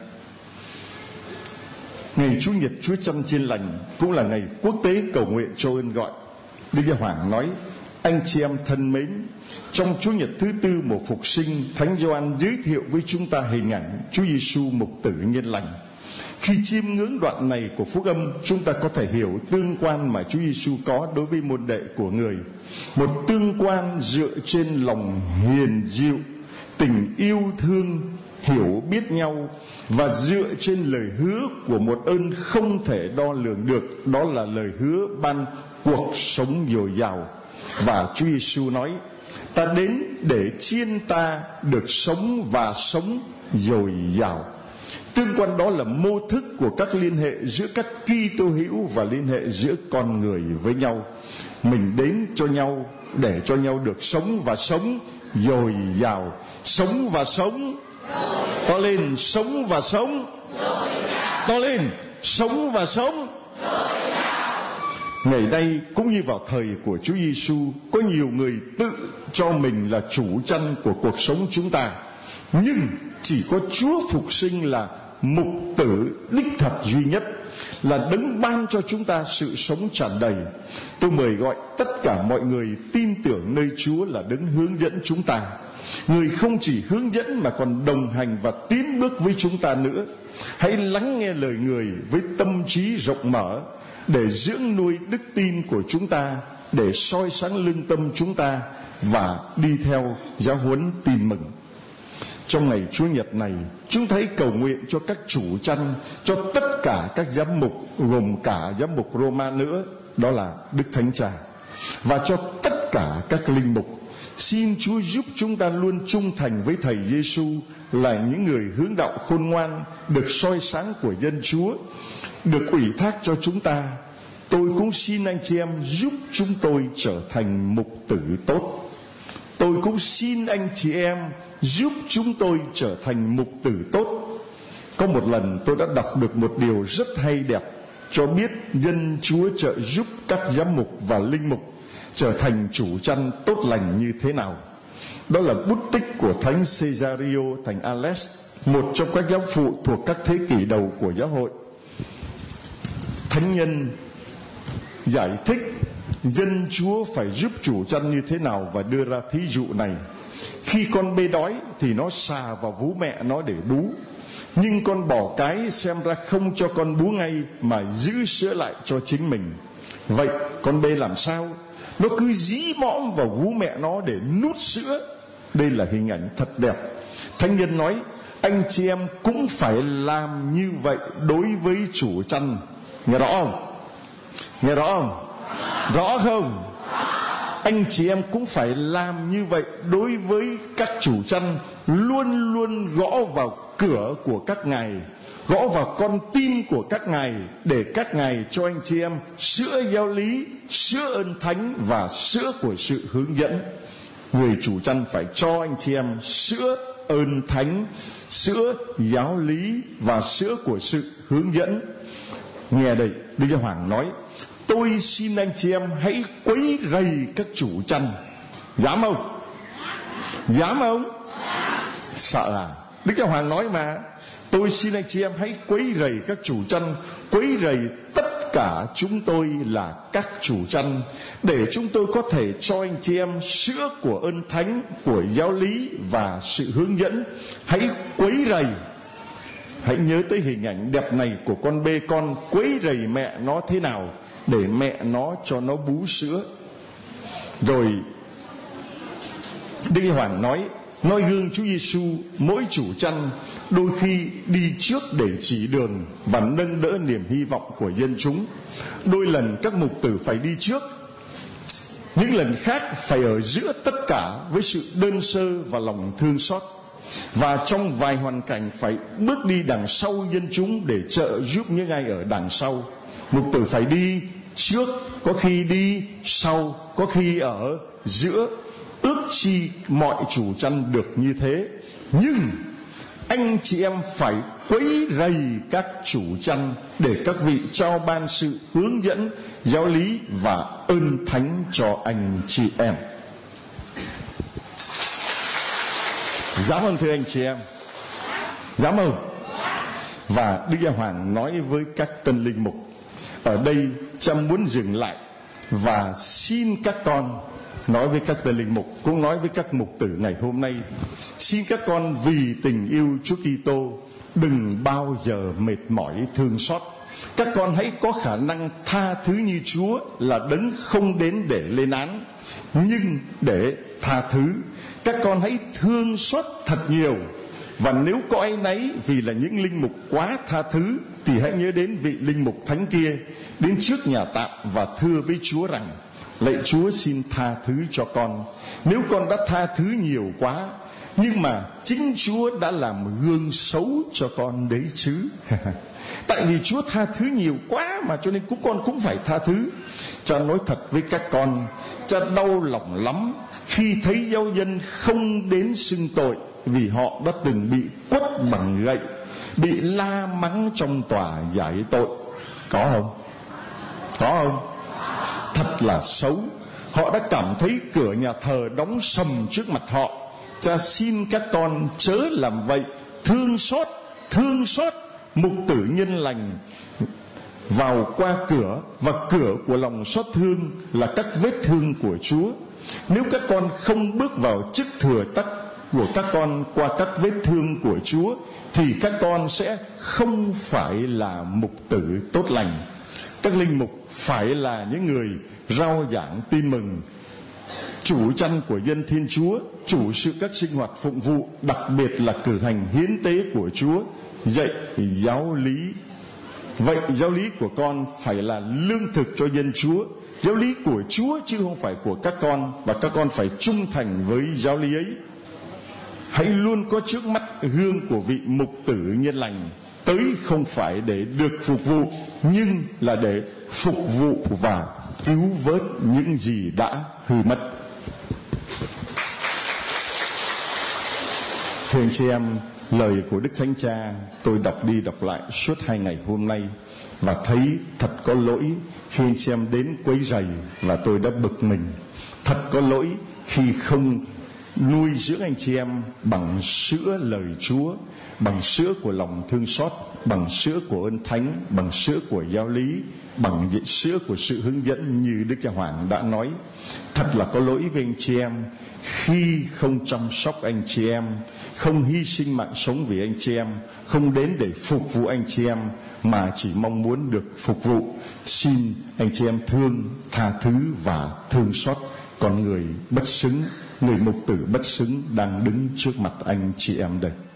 Ngày Chủ nhật Chúa Trăm Chiên Lành cũng là ngày quốc tế cầu nguyện cho ơn gọi. Đức Giáo Hoàng nói: anh chị em thân mến, trong Chủ nhật thứ tư mùa phục sinh, Thánh Gioan giới thiệu với chúng ta hình ảnh Chúa Giêsu mục tử nhân lành. Khi chiêm ngưỡng đoạn này của Phúc Âm, chúng ta có thể hiểu tương quan mà Chúa Giêsu có đối với môn đệ của người. Một tương quan dựa trên lòng hiền dịu, tình yêu thương, hiểu biết nhau, và dựa trên lời hứa của một ơn không thể đo lường được, đó là lời hứa ban cuộc sống dồi dào. Và Chúa Giêsu nói: ta đến để chiên ta được sống và sống dồi dào. Tương quan đó là mô thức của các liên hệ giữa các Kitô hữu và liên hệ giữa con người với nhau. Mình đến cho nhau để cho nhau được sống và sống dồi dào. Sống và sống, to lên, sống và sống, to lên, sống và sống. Ngày nay cũng như vào thời của Chúa Giêsu, có nhiều người tự cho mình là chủ chăn của cuộc sống chúng ta, nhưng chỉ có Chúa Phục Sinh là mục tử đích thật duy nhất, là đấng ban cho chúng ta sự sống tràn đầy. Tôi mời gọi tất cả mọi người tin tưởng nơi Chúa là đấng hướng dẫn chúng ta. Người không chỉ hướng dẫn mà còn đồng hành và tiến tiến bước với chúng ta nữa. Hãy lắng nghe lời người với tâm trí rộng mở để dưỡng nuôi đức tin của chúng ta, để soi sáng lương tâm chúng ta và đi theo giáo huấn tin mừng. Trong ngày Chúa Nhật này, chúng thấy cầu nguyện cho các chủ chăn, cho tất cả các giám mục, gồm cả giám mục Roma nữa, đó là Đức Thánh Cha, và cho tất cả các linh mục. Xin Chúa giúp chúng ta luôn trung thành với Thầy Giêsu, là những người hướng đạo khôn ngoan, được soi sáng của dân Chúa, được ủy thác cho chúng ta. Tôi cũng xin anh chị em giúp chúng tôi trở thành mục tử tốt. Tôi cũng xin anh chị em giúp chúng tôi trở thành mục tử tốt. Có một lần tôi đã đọc được một điều rất hay đẹp, cho biết dân Chúa trợ giúp các giám mục và linh mục trở thành chủ chăn tốt lành như thế nào. Đó là bút tích của Thánh Cesario thành Ales, một trong các giáo phụ thuộc các thế kỷ đầu của giáo hội. Thánh nhân giải thích dân Chúa phải giúp chủ chăn như thế nào và đưa ra thí dụ này. Khi con bê đói thì nó xà vào vú mẹ nó để bú, nhưng con bò cái xem ra không cho con bú ngay mà giữ sữa lại cho chính mình. Vậy con bê làm sao? Nó cứ dí mõm vào vú mẹ nó để nút sữa. Đây là hình ảnh thật đẹp. Thánh nhân nói anh chị em cũng phải làm như vậy đối với chủ chăn. Nghe rõ không? Nghe rõ không? Rõ không? Anh chị em cũng phải làm như vậy đối với các chủ chăn, luôn luôn gõ vào cửa của các ngài, gõ vào con tim của các ngài, để các ngài cho anh chị em sữa giáo lý, sữa ơn thánh và sữa của sự hướng dẫn. Người chủ chăn phải cho anh chị em sữa ơn thánh, sữa giáo lý và sữa của sự hướng dẫn. Nghe đây, Đức Giáo Hoàng nói: tôi xin anh chị em hãy quấy rầy các chủ chăn. Dám không? Dám không? Sợ à? Đức Giáo Hoàng nói mà. Tôi xin anh chị em hãy quấy rầy các chủ chăn, quấy rầy tất cả chúng tôi là các chủ chăn, để chúng tôi có thể cho anh chị em sữa của ơn thánh, của giáo lý và sự hướng dẫn. Hãy quấy rầy. Hãy nhớ tới hình ảnh đẹp này của con bê con quấy rầy mẹ nó thế nào, để mẹ nó cho nó bú sữa. Rồi Đức Giáo Hoàng nói, noi gương Chúa Giêsu, mỗi chủ chăn đôi khi đi trước để chỉ đường và nâng đỡ niềm hy vọng của dân chúng. Đôi lần các mục tử phải đi trước, những lần khác phải ở giữa tất cả với sự đơn sơ và lòng thương xót. Và trong vài hoàn cảnh phải bước đi đằng sau dân chúng để trợ giúp những ai ở đằng sau. Mục tử phải đi trước, có khi đi sau, có khi ở giữa. Ước chi mọi chủ chăn được như thế, nhưng anh chị em phải quấy rầy các chủ chăn để các vị trao ban sự hướng dẫn, giáo lý và ơn thánh cho anh chị em. Dám không thưa anh chị em? Dám không? Và Đức Giáo Hoàng nói với các tân linh mục, ở đây cha muốn dừng lại và xin các con, nói với các tân linh mục, cũng nói với các mục tử ngày hôm nay, xin các con vì tình yêu Chúa Kitô đừng bao giờ mệt mỏi thương xót. Các con hãy có khả năng tha thứ như Chúa là đấng không đến để lên án, nhưng để tha thứ. Các con hãy thương xót thật nhiều, và nếu có áy náy vì là những linh mục quá tha thứ, thì hãy nhớ đến vị linh mục thánh kia đến trước nhà tạm và thưa với Chúa rằng: lạy Chúa, xin tha thứ cho con. Nếu con đã tha thứ nhiều quá, nhưng mà chính Chúa đã làm gương xấu cho con đấy chứ. Tại vì Chúa tha thứ nhiều quá mà, cho nên cũng con cũng phải tha thứ. Cha nói thật với các con, cha đau lòng lắm khi thấy giáo dân không đến xưng tội, vì họ đã từng bị quất bằng gậy, bị la mắng trong tòa giải tội. Có không? Có không? Thật là xấu. Họ đã cảm thấy cửa nhà thờ đóng sầm trước mặt họ. Cha xin các con chớ làm vậy. Thương xót, thương xót mục tử nhân lành vào qua cửa, và cửa của lòng xót thương là các vết thương của Chúa. Nếu các con không bước vào chức thừa tắc của các con qua các vết thương của Chúa, thì các con sẽ không phải là mục tử tốt lành. Các linh mục phải là những người rao giảng tin mừng, chủ chăn của dân Thiên Chúa, chủ sự các sinh hoạt phụng vụ, đặc biệt là cử hành hiến tế của Chúa, dạy giáo lý. Vậy giáo lý của con phải là lương thực cho dân Chúa, giáo lý của Chúa chứ không phải của các con, và các con phải trung thành với giáo lý ấy. Hãy luôn có trước mắt gương của vị mục tử nhân lành, tới không phải để được phục vụ, nhưng là để phục vụ và cứu vớt những gì đã hư mất. Thưa anh chị em, lời của Đức Thánh Cha tôi đọc đi đọc lại suốt hai ngày hôm nay, và thấy thật có lỗi khi anh chị em đến quấy rầy và tôi đã bực mình. Thật có lỗi khi không nuôi dưỡng anh chị em bằng sữa lời Chúa, bằng sữa của lòng thương xót, bằng sữa của ơn thánh, bằng sữa của giáo lý, bằng sữa của sự hướng dẫn như Đức Cha Hoàng đã nói. Thật là có lỗi với anh chị em khi không chăm sóc anh chị em, không hy sinh mạng sống vì anh chị em, không đến để phục vụ anh chị em, mà chỉ mong muốn được phục vụ. Xin anh chị em thương, tha thứ và thương xót con người bất xứng, người mục tử bất xứng đang đứng trước mặt anh chị em đây.